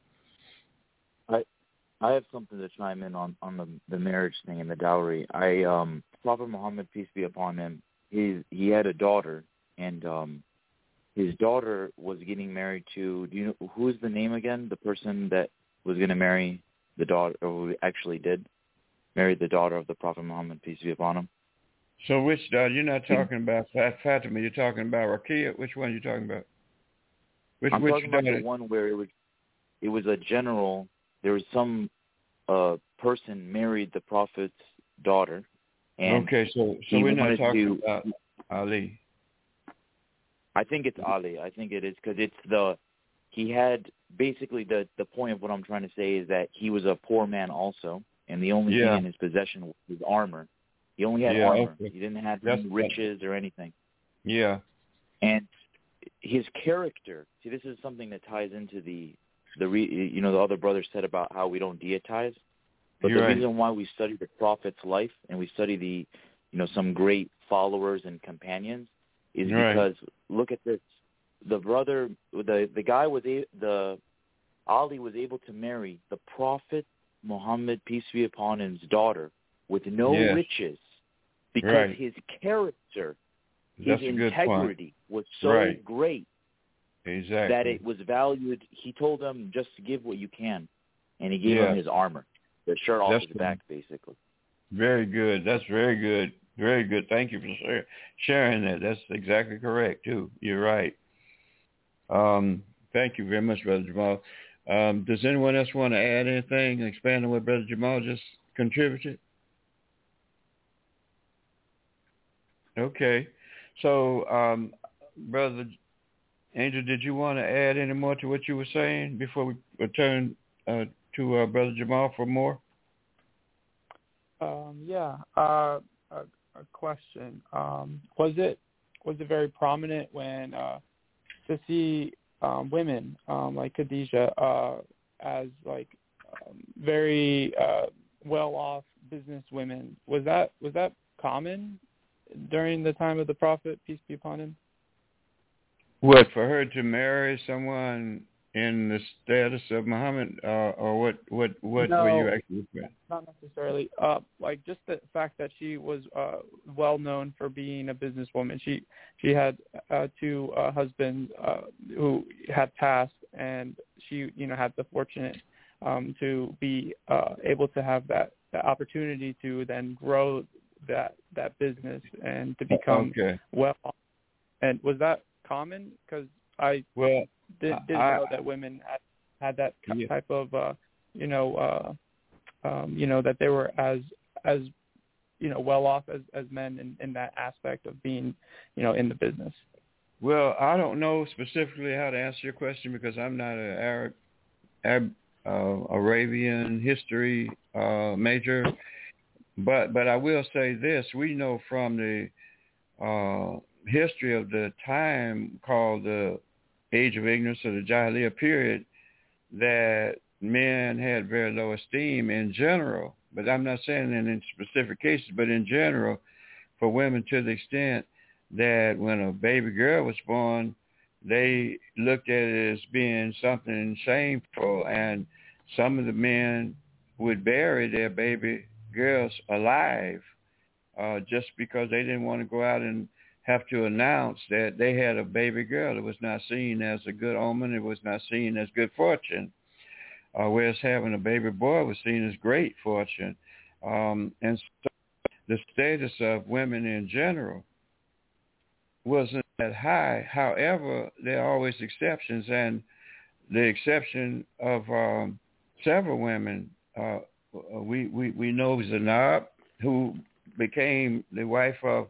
I I have something to chime in on, on the, the marriage thing and the dowry. I um, Prophet Muhammad, peace be upon him, he, he had a daughter, and um, his daughter was getting married to, do you know, who is the name again? The person that was going to marry the daughter, or who actually did marry the daughter of the Prophet Muhammad, peace be upon him. So which daughter? You're not talking about Fatima. You're talking about Rakia. Which one are you talking about? Which, I'm which talking about daughter? the one where it was, it was a general, there was some uh, person married the Prophet's daughter. And okay, so so we're not talking to, about Ali. I think it's Ali. I think it is, because it's the, he had, basically the, the point of what I'm trying to say is that he was a poor man also, and the only yeah. thing in his possession was his armor. He only had yeah, armor. Okay. He didn't have That's any riches or anything. Yeah. And his character, see, this is something that ties into the, the re, you know, the other brothers said about how we don't deitize. But You're the right. reason why we study the Prophet's life and we study the, you know, some great followers and companions is Right. because, look at this. The brother, the, the guy was, a, the, Ali was able to marry the Prophet Muhammad, peace be upon him's daughter, with no yes. riches, because right. his character, his That's a good integrity point. was so right. great exactly. that it was valued. He told them, just give what you can, and he gave yes. him his armor, the shirt off That's his back, basically. Very good. That's very good. Very good. Thank you for sharing that. That's exactly correct, too. You're right. Um, thank you very much, Brother Jamal. Um, does anyone else want to add anything, expand on what Brother Jamal just contributed? Okay. So, um, Brother Angel, did you want to add any more to what you were saying before we return uh, to uh, Brother Jamal for more? Um, yeah. Uh, a, a question. Um, was it was it very prominent when uh, to see um, women um, like Khadijah uh, as like um, very uh, well-off business women? Was that was that common during the time of the Prophet, peace be upon him? What, for her to marry someone in the status of Muhammad, uh, or what? What? What no, were you actually saying? Not necessarily. Uh, like just the fact that she was uh, well known for being a businesswoman. She she had uh, two uh, husbands uh, who had passed, and she you know had the fortunate um, to be uh, able to have that, that opportunity to then grow that that business and to become okay. well. And was that common? Because I well did, didn't I, know that women had, had that yeah. type of uh, you know. Uh, Um, you know, that they were as, as you know, well off as, as men in, in that aspect of being, you know, in the business. Well, I don't know specifically how to answer your question because I'm not an Arab, Arab uh, Arabian history uh, major, but but I will say this: we know from the uh, history of the time called the Age of Ignorance or the Jahiliyyah period that men had very low esteem in general, but I'm not saying in, in specific cases, but in general, for women to the extent that when a baby girl was born, they looked at it as being something shameful, and some of the men would bury their baby girls alive uh, just because they didn't want to go out and have to announce that they had a baby girl. It was not seen as a good omen. It was not seen as good fortune, uh, whereas having a baby boy was seen as great fortune. Um, and so the status of women in general wasn't that high. However, there are always exceptions, and the exception of um, several women, uh, we, we, we know Zainab, who became the wife of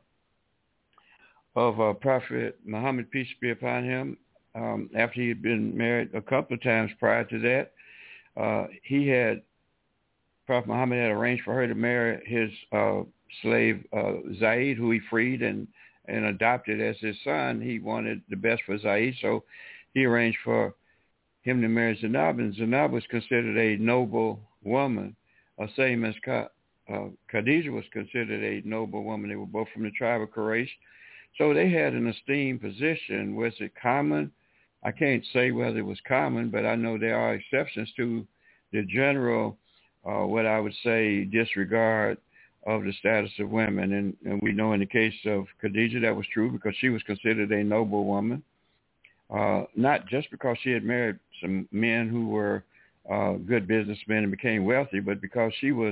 of uh, Prophet Muhammad, peace be upon him, um, after he had been married a couple of times prior to that. Uh, he had, Prophet Muhammad had arranged for her to marry his uh, slave, uh, Zaid, who he freed and, and adopted as his son. He wanted the best for Zaid, so he arranged for him to marry Zainab, and Zainab was considered a noble woman, uh, same as Ka, uh, Khadijah was considered a noble woman. They were both from the tribe of Quraysh. So they had an esteemed position. Was it common? I can't say whether it was common, but I know there are exceptions to the general, uh, what I would say, disregard of the status of women. And, and we know in the case of Khadijah that was true because she was considered a noble woman, uh, not just because she had married some men who were uh, good businessmen and became wealthy, but because she was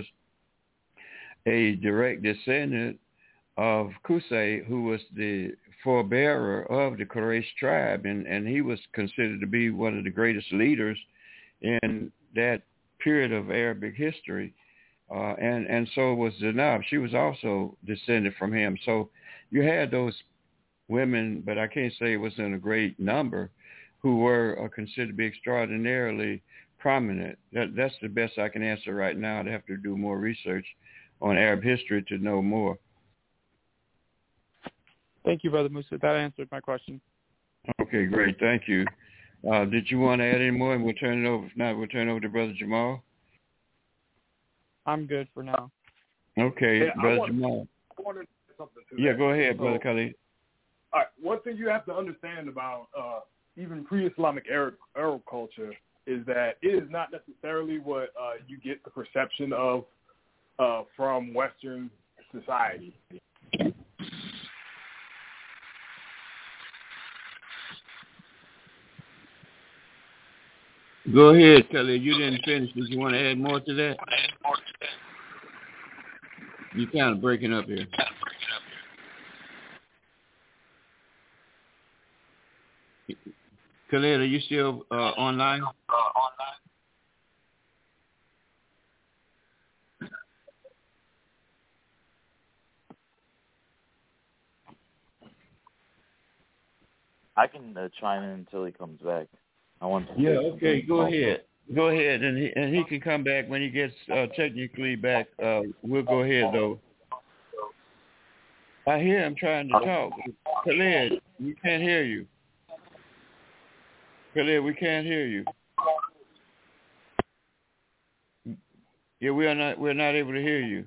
a direct descendant of Qusay, who was the forebearer of the Quraysh tribe, and, and he was considered to be one of the greatest leaders in that period of Arabic history. Uh, and, and so was Zainab. She was also descended from him. So you had those women, but I can't say it was in a great number, who were uh, considered to be extraordinarily prominent. That, that's the best I can answer right now. I'd have to do more research on Arab history to know more. Thank you, Brother Musa. That answered my question. Okay, great. Thank you. Uh, did you want to add any more? And we'll turn it over. If not, we'll turn it over to Brother Jamal. I'm good for now. Okay, yeah, Brother I want, Jamal. I want to say something to Yeah, that. go ahead, so, Brother Khalid. All right. One thing you have to understand about uh, even pre-Islamic Arab, Arab culture is that it is not necessarily what uh, you get the perception of uh, from Western society. Go ahead, Khalid. You didn't finish. Did you want to add more to that? You're kind of breaking up here. Khalid, are you still uh, online? I can uh, chime in until he comes back. I want to. Yeah, okay, go ahead. Go ahead, and he and he can come back when he gets uh, technically back. Uh, we'll go ahead, though. I hear him trying to talk. Khalid, we can't hear you. Khalid, we can't hear you. Yeah, we are not. We're not able to hear you.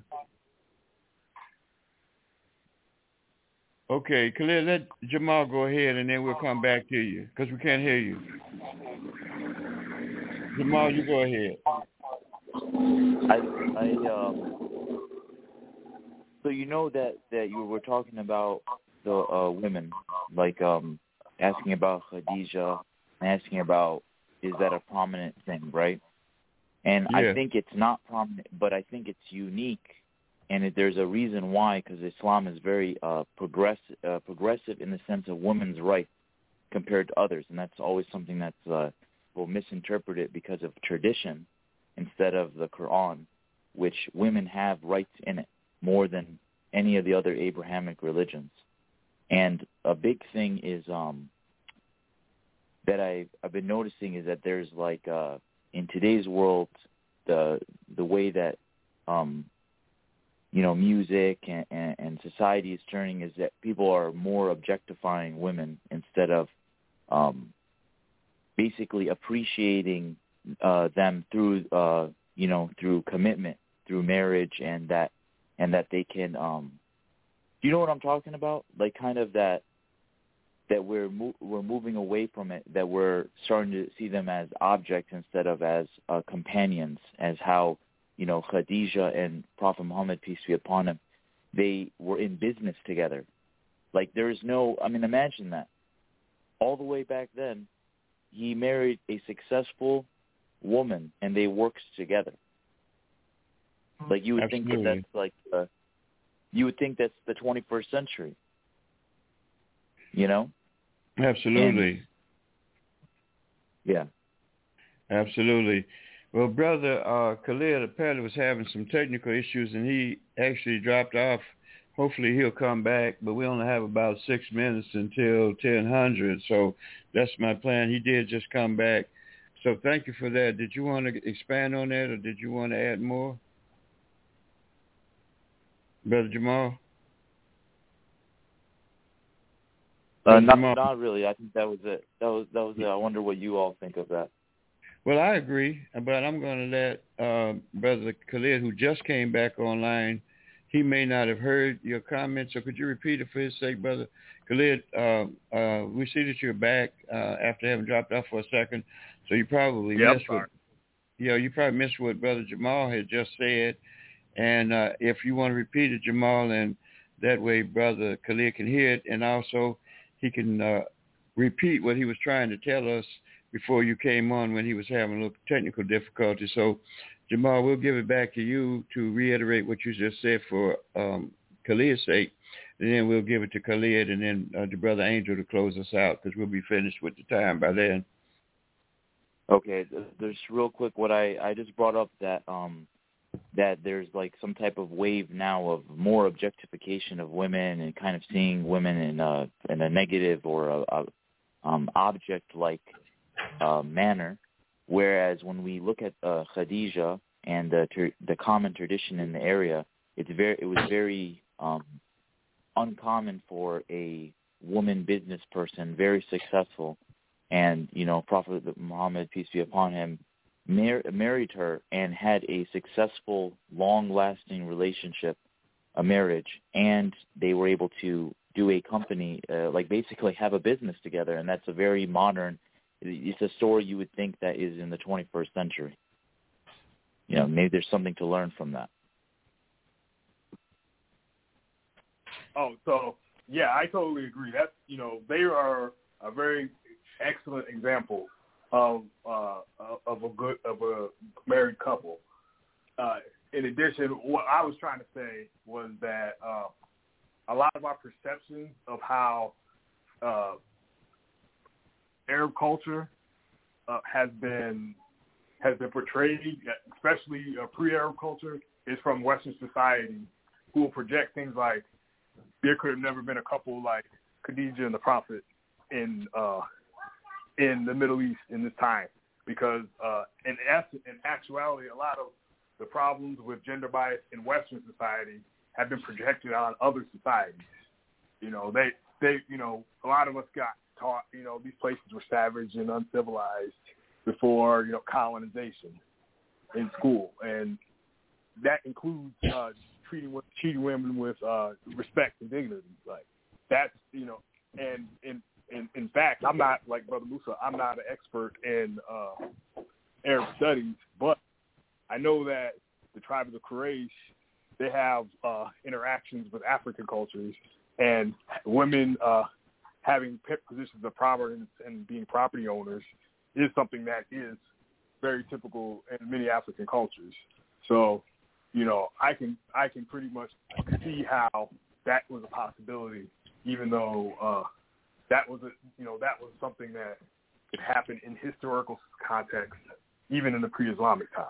Okay, Khalid, let Jamal go ahead, and then we'll come back to you because we can't hear you. Jamal, you go ahead. I, I, um, so you know that, that you were talking about the uh, women, like um, asking about Khadijah, asking about is that a prominent thing, right? And Yeah. I think it's not prominent, but I think it's unique, and it, there's a reason why, because Islam is very uh, progressive, uh, progressive in the sense of women's rights compared to others, and that's always something that's uh, will misinterpret it because of tradition instead of the Quran, which women have rights in it more than any of the other Abrahamic religions. And a big thing is um, that I, I've been noticing is that there's like uh, in today's world, the the way that um, you know music and, and, and society is turning is that people are more objectifying women instead of um, basically appreciating uh, them through, uh, you know, through commitment, through marriage, and that, and that they can. Um, do you know what I'm talking about? Like kind of that, that we're mo- we're moving away from it. That we're starting to see them as objects instead of as uh, companions. As how, you know, Khadijah and Prophet Muhammad, peace be upon him, they were in business together. Like there is no. I mean, imagine that. All the way back then, he married a successful woman, and they worked together. Like you would Absolutely. think that that's like, uh, you would think that's the twenty-first century. You know? Absolutely. And, yeah. Absolutely. Well, Brother uh, Khalid apparently was having some technical issues, and he actually dropped off. Hopefully he'll come back, but we only have about six minutes until ten hundred, so that's my plan. He did just come back. So thank you for that. Did you want to expand on that, or did you want to add more? Brother Jamal? Uh, Brother not, Jamal? not really. I think that was it. That was that was it. I wonder what you all think of that. Well, I agree, but I'm going to let uh, Brother Khalid, who just came back online, he may not have heard your comments, so could you repeat it for his sake, Brother Khalid? Uh, uh, we see that you're back uh, after having dropped off for a second, so you probably yeah, missed what, yeah, you probably missed what Brother Jamal had just said. And uh, if you want to repeat it, Jamal, and that way Brother Khalid can hear it, and also he can uh, repeat what he was trying to tell us before you came on when he was having a little technical difficulty. So, Jamal, we'll give it back to you to reiterate what you just said for um, Khalid's sake, and then we'll give it to Khalid and then uh, to Brother Angel to close us out, because we'll be finished with the time by then. Okay, there's real quick what I, I just brought up that um that there's like some type of wave now of more objectification of women and kind of seeing women in a in a negative or a, a um, object like uh, manner. Whereas when we look at uh, Khadijah and the ter- the common tradition in the area, it's very it was very um, uncommon for a woman business person, very successful, and you know Prophet Muhammad, peace be upon him, mar- married her and had a successful, long-lasting relationship, a marriage, and they were able to do a company, uh, like basically have a business together, and that's a very modern. It's a story you would think that is in the twenty-first century. You know, maybe there's something to learn from that. Oh, so yeah, I totally agree. That's you know they are a very excellent example of uh, of a good of a married couple. Uh, in addition, what I was trying to say was that uh, a lot of our perceptions of how uh, Arab culture uh, has been has been portrayed, especially uh, pre-Arab culture, is from Western society, who will project things like there could have never been a couple like Khadijah and the Prophet in uh, in the Middle East in this time, because uh, in essence, in actuality, a lot of the problems with gender bias in Western society have been projected on other societies. You know, they they you know a lot of us got taught, you know, these places were savage and uncivilized before, you know, colonization in school. And that includes uh, treating treating women with uh, respect and dignity. Like, that's, you know, and in, in, in fact, I'm not, like Brother Musa, I'm not an expert in uh, Arab studies, but I know that the tribe of the Quraysh, they have uh, interactions with African cultures, and women uh, having positions of prominence and being property owners is something that is very typical in many African cultures. So, you know, I can I can pretty much see how that was a possibility, even though uh, that was a you know that was something that could happen in historical context, even in the pre-Islamic time.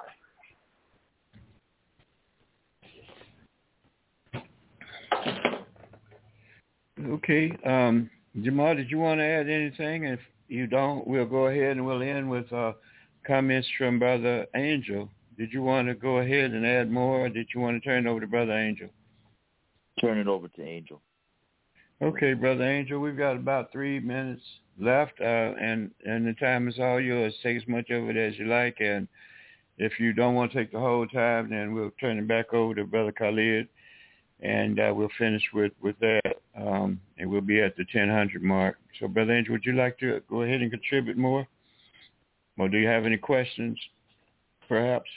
Okay. Um, Jamal, did you want to add anything? If you don't, we'll go ahead and we'll end with uh, comments from Brother Angel. Did you want to go ahead and add more, or did you want to turn it over to Brother Angel? Turn it over to Angel. Okay, Brother Angel, we've got about three minutes left, uh, and, and the time is all yours. Take as much of it as you like, and if you don't want to take the whole time, then we'll turn it back over to Brother Khalid, and uh, we'll finish with, with that, um, and we'll be at the ten hundred mark. So, Brother Angel, would you like to go ahead and contribute more? Or do you have any questions, perhaps?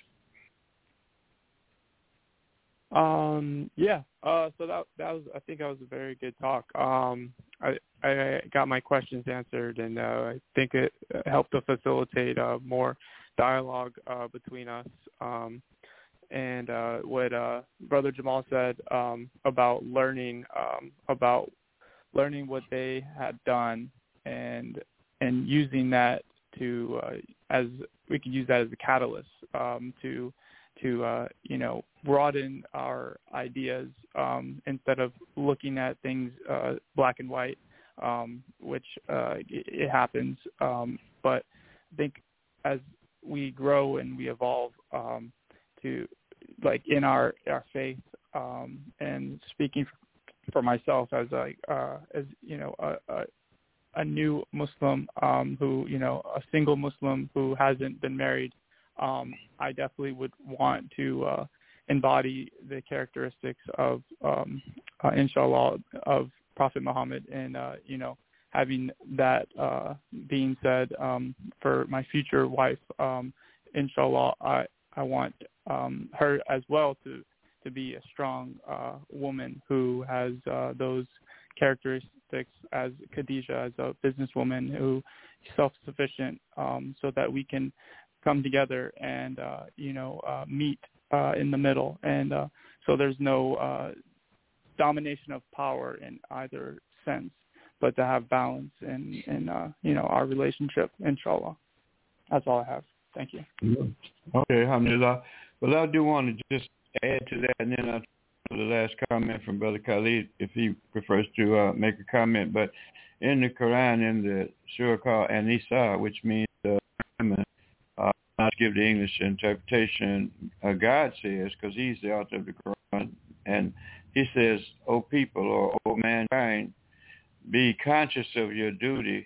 Um, yeah. Uh, so that that was, I think, that was a very good talk. Um, I I got my questions answered, and uh, I think it helped to facilitate uh, more dialogue uh, between us. Um, and uh, what uh, Brother Jamal said um, about learning um, about learning what they had done, and and using that to uh, as we could use that as a catalyst um, to. to, uh, you know, broaden our ideas um, instead of looking at things uh, black and white, um, which uh, it, it happens. Um, but I think as we grow and we evolve um, to, like, in our, our faith, um, and speaking for, for myself as, a, uh, as you know, a, a, a new Muslim um, who, you know, a single Muslim who hasn't been married, Um, I definitely would want to uh, embody the characteristics of, um, uh, inshallah, of Prophet Muhammad. And, uh, you know, having that uh, being said, um, for my future wife, um, inshallah, I, I want um, her as well to, to be a strong uh, woman who has uh, those characteristics as Khadijah, as a businesswoman who is self-sufficient, um, so that we can come together and, uh, you know, uh, meet uh, in the middle. And uh, so there's no uh, domination of power in either sense, but to have balance in, in uh, you know, our relationship, inshallah. That's all I have. Thank you. Okay, alhamdulillah. Well, I do want to just add to that, and then I'll to the last comment from Brother Khalid, if he prefers to uh, make a comment. But in the Quran, in the surah called An-Nisa, which means uh, women, not give the English interpretation, uh, God says, because he's the author of the Quran, and he says, O people, or O mankind, be conscious of your duty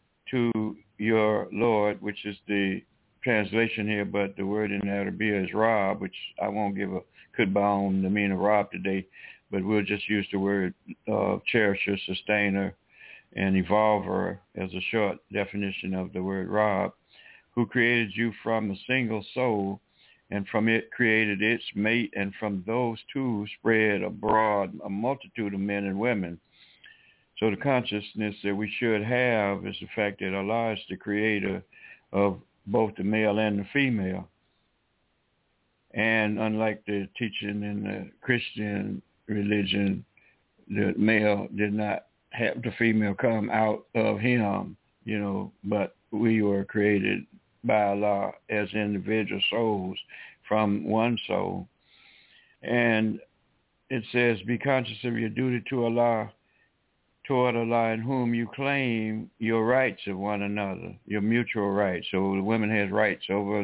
to your Lord, which is the translation here, but the word in Arabic is Rab, which I won't give a khutbah on the meaning of Rab today, but we'll just use the word uh, cherisher, sustainer, and evolver as a short definition of the word Rab, who created you from a single soul, and from it created its mate, and from those two spread abroad a multitude of men and women. So the consciousness that we should have is the fact that Allah is the creator of both the male and the female. And unlike the teaching in the Christian religion, the male did not have the female come out of him, you know, but we were created by Allah as individual souls from one soul. And it says, be conscious of your duty to Allah, toward Allah, in whom you claim your rights of one another, your mutual rights. So the woman has rights over,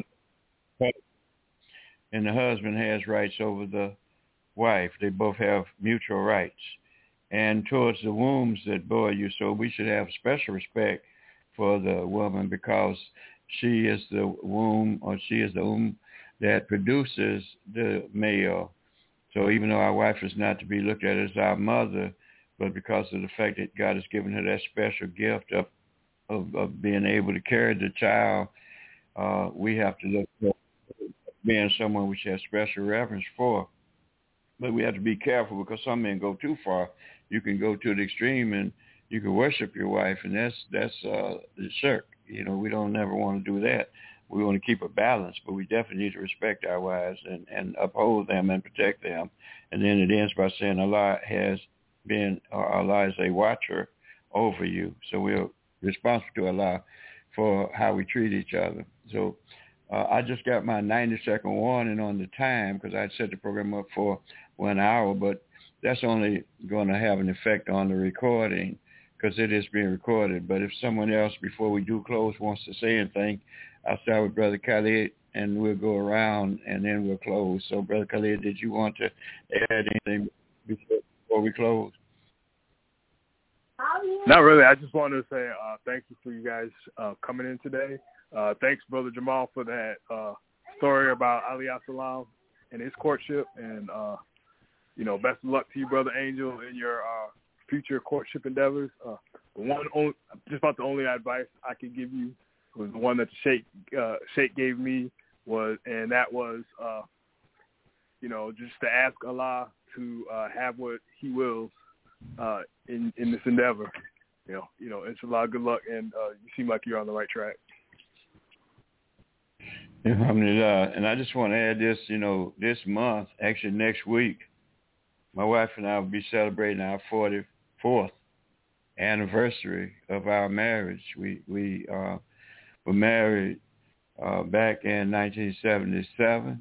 and the husband has rights over the wife. They both have mutual rights. And towards the wombs that bore you. So we should have special respect for the woman, because she is the womb, or she is the womb that produces the male. So even though our wife is not to be looked at as our mother, but because of the fact that God has given her that special gift of of, of being able to carry the child, uh, we have to look at being someone we should have special reverence for. But we have to be careful, because some men go too far. You can go to the extreme and you can worship your wife, and that's that's uh, the shirk. You know, we don't never want to do that. We want to keep a balance, but we definitely need to respect our wives and, and uphold them and protect them. And then it ends by saying Allah has been, or Allah is a watcher over you. So we're responsible to Allah for how we treat each other. So uh, I just got my ninety second warning on the time, because I'd set the program up for one hour, but that's only going to have an effect on the recording, because it is being recorded. But if someone else, before we do close, wants to say anything, I'll start with Brother Khalid, and we'll go around, and then we'll close. So, Brother Khalid, did you want to add anything before, before we close? Not really. I just wanted to say uh, thank you for you guys uh, coming in today. Uh, thanks, Brother Jamal, for that uh, story about Ali Salam and his courtship. And, uh, you know, best of luck to you, Brother Angel, in your uh, future courtship endeavors. Uh, the one, only, just about the only advice I could give you was the one that the Sheikh, uh, Sheikh gave me, was, and that was, uh, you know, just to ask Allah to uh, have what He wills uh, in in this endeavor. You know, you know, inshallah, good luck, and uh, you seem like you're on the right track. Alhamdulillah. And I just want to add this, you know, this month, actually next week, my wife and I will be celebrating our forty-fourth anniversary of our marriage. We we uh, were married uh, back in nineteen seventy-seven,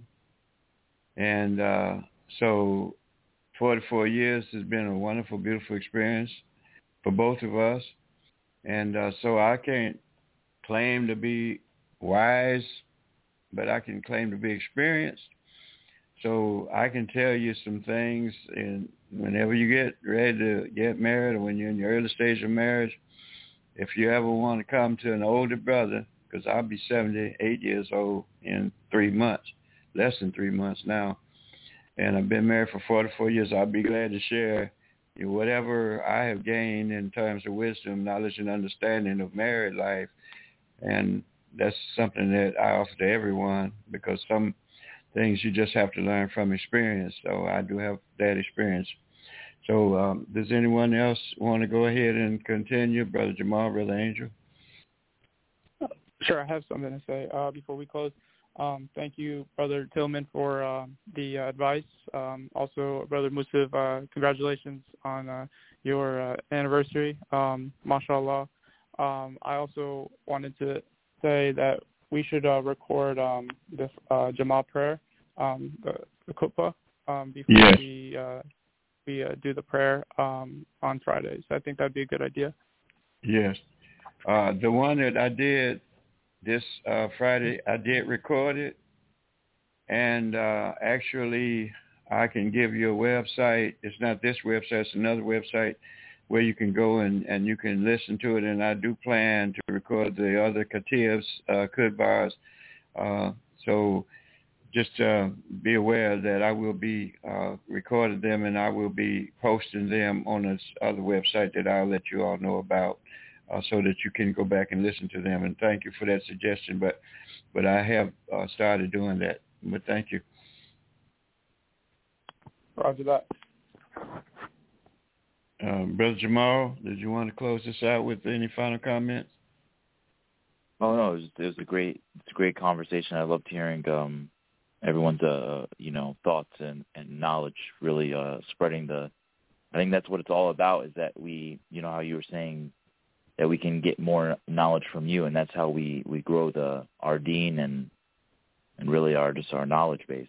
and uh, so forty-four years has been a wonderful, beautiful experience for both of us. And uh, so I can't claim to be wise, but I can claim to be experienced. So I can tell you some things, and whenever you get ready to get married or when you're in your early stage of marriage, if you ever want to come to an older brother, because I'll be seventy-eight years old in three months, less than three months now, and I've been married for forty-four years, I'll be glad to share you know, whatever I have gained in terms of wisdom, knowledge, and understanding of married life. And that's something that I offer to everyone, because some things you just have to learn from experience. So I do have that experience. So um, does anyone else want to go ahead and continue? Brother Jamal, Brother Angel? Sure, I have something to say uh, before we close. Um, thank you, Brother Tillman, for uh, the uh, advice. Um, also, Brother Musif, uh, congratulations on uh, your uh, anniversary. Um, MashaAllah. Um, I also wanted to say that we should uh, record um, the uh, Jamal prayer, um, the, the khutbah, um, before yes. we uh, we uh, do the prayer um, on Fridays. I think that'd be a good idea. Yes. Uh, the one that I did this uh, Friday, I did record it, and uh, actually I can give you a website. It's not this website, it's another website where you can go and, and you can listen to it, and I do plan to record the other Khatibs, uh, Khutbahs. Uh, so just uh, be aware that I will be uh, recording them, and I will be posting them on this other website that I'll let you all know about. Uh, so that you can go back and listen to them. And thank you for that suggestion. But but I have uh, started doing that. But thank you. Roger that. Um, Brother Jamal, did you want to close this out with any final comments? Oh no, it was, it was a great, it's a great conversation. I loved hearing um, everyone's uh, you know thoughts and, and knowledge. Really uh, spreading the. I think that's what it's all about. Is that we, you know, how you were saying, that we can get more knowledge from you, and that's how we, we grow the our deen and and really our just our knowledge base.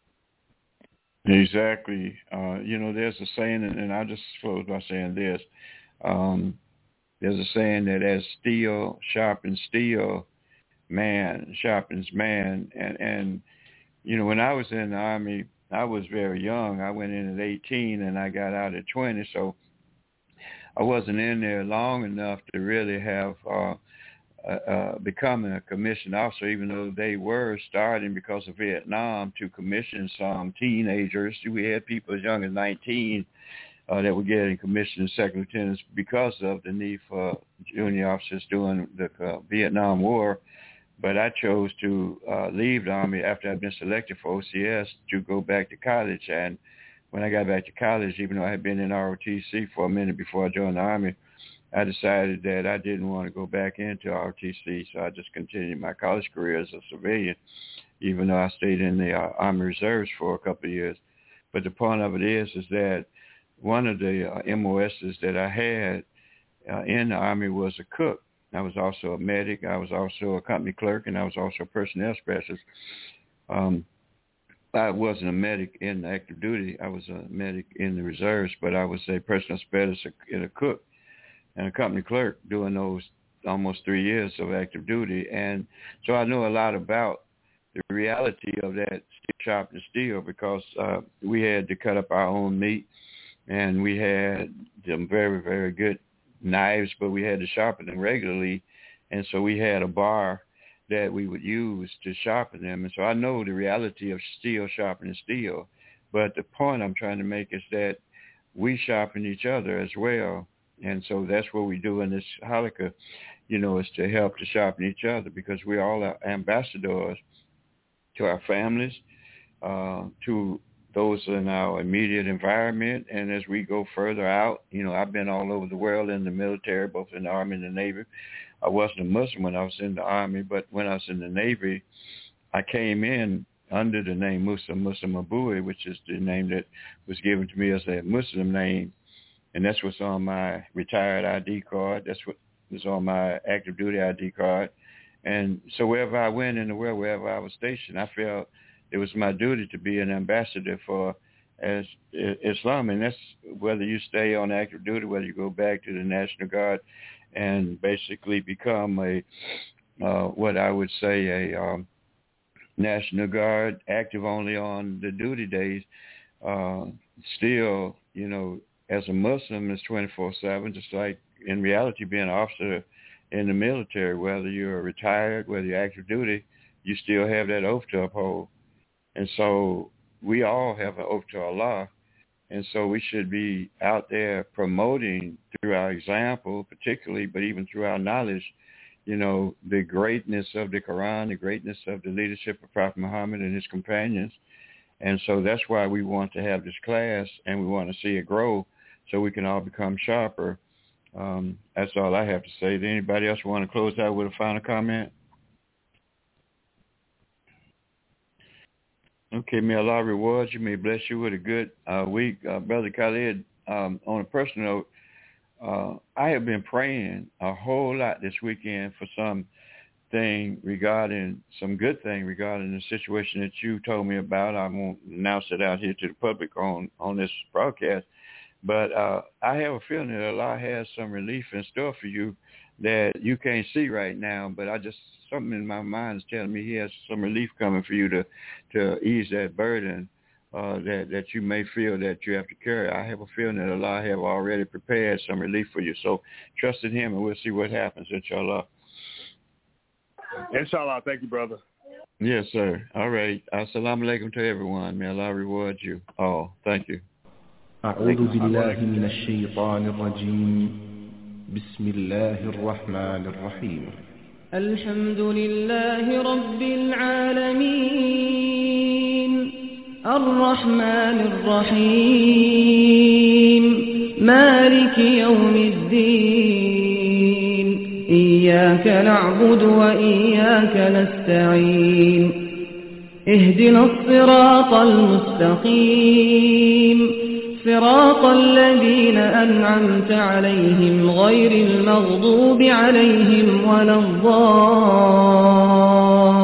Exactly. Uh, you know, there's a saying, and, and I'll just close by saying this. Um, there's a saying that as steel sharpens steel, man sharpens man. And, and, you know, when I was in the Army, I was very young. I went in at eighteen, and I got out at twenty, so I wasn't in there long enough to really have uh, uh, uh, become a commissioned officer, even though they were starting because of Vietnam to commission some teenagers. We had people as young as nineteen uh, that were getting commissioned as second lieutenants because of the need for junior officers during the uh, Vietnam War. But I chose to uh, leave the Army after I'd been selected for O C S to go back to college. And when I got back to college, even though I had been in R O T C for a minute before I joined the Army, I decided that I didn't want to go back into R O T C, so I just continued my college career as a civilian, even though I stayed in the uh, Army Reserves for a couple of years. But the point of it is, is that one of the uh, M O Ss that I had uh, in the Army was a cook. I was also a medic. I was also a company clerk, and I was also a personnel specialist. Um, I wasn't a medic in active duty. I was a medic in the reserves, but I was a personnel specialist and a cook and a company clerk during those almost three years of active duty. And so I know a lot about the reality of that steel sharpening steel, because uh, we had to cut up our own meat, and we had some very, very good knives, but we had to sharpen them regularly. And so we had a bar that we would use to sharpen them. And so I know the reality of steel sharpening steel. But the point I'm trying to make is that we sharpen each other as well. And so that's what we do in this halakha, you know, is to help to sharpen each other, because we're all ambassadors to our families, uh, to those in our immediate environment. And as we go further out, you know, I've been all over the world in the military, both in the Army and the Navy. I wasn't a Muslim when I was in the Army, but when I was in the Navy, I came in under the name Musa Musa Mabui, which is the name that was given to me as a Muslim name. And that's what's on my retired I D card. That's what was on my active duty I D card. And so wherever I went in the world, wherever I was stationed, I felt it was my duty to be an ambassador for as Islam. And that's whether you stay on active duty, whether you go back to the National Guard and basically become a, uh, what I would say, a um, National Guard, active only on the duty days. Uh, still, you know, as a Muslim, it's twenty-four seven, just like in reality being an officer in the military, whether you're retired, whether you're active duty, you still have that oath to uphold. And so we all have an oath to Allah. And so we should be out there promoting through our example, particularly, but even through our knowledge, you know, the greatness of the Quran, the greatness of the leadership of Prophet Muhammad and his companions. And so that's why we want to have this class, and we want to see it grow so we can all become sharper. Um, that's all I have to say. Does anybody else want to close out with a final comment? Okay, may Allah reward you. May bless you with a good uh, week. Uh, Brother Khalid, um, on a personal note, uh, I have been praying a whole lot this weekend for some thing regarding, some good thing regarding the situation that you told me about. I won't announce it out here to the public on, on this broadcast. But uh, I have a feeling that Allah has some relief in store for you that you can't see right now. But I just, something in my mind is telling me he has some relief coming for you to, to ease that burden uh, that, that you may feel that you have to carry. I have a feeling that Allah have already prepared some relief for you. So trust in him, and we'll see what happens, inshallah. Inshallah. Thank you, brother. Yes, sir. All right. Assalamu alaikum to everyone. May Allah reward you all. Thank you. أعوذ بالله من الشيطان الرجيم بسم الله الرحمن الرحيم الحمد لله رب العالمين الرحمن الرحيم مالك يوم الدين إياك نعبد وإياك نستعين اهدنا الصراط المستقيم صراط الذين أنعمت عليهم غير المغضوب عليهم ولا الضالين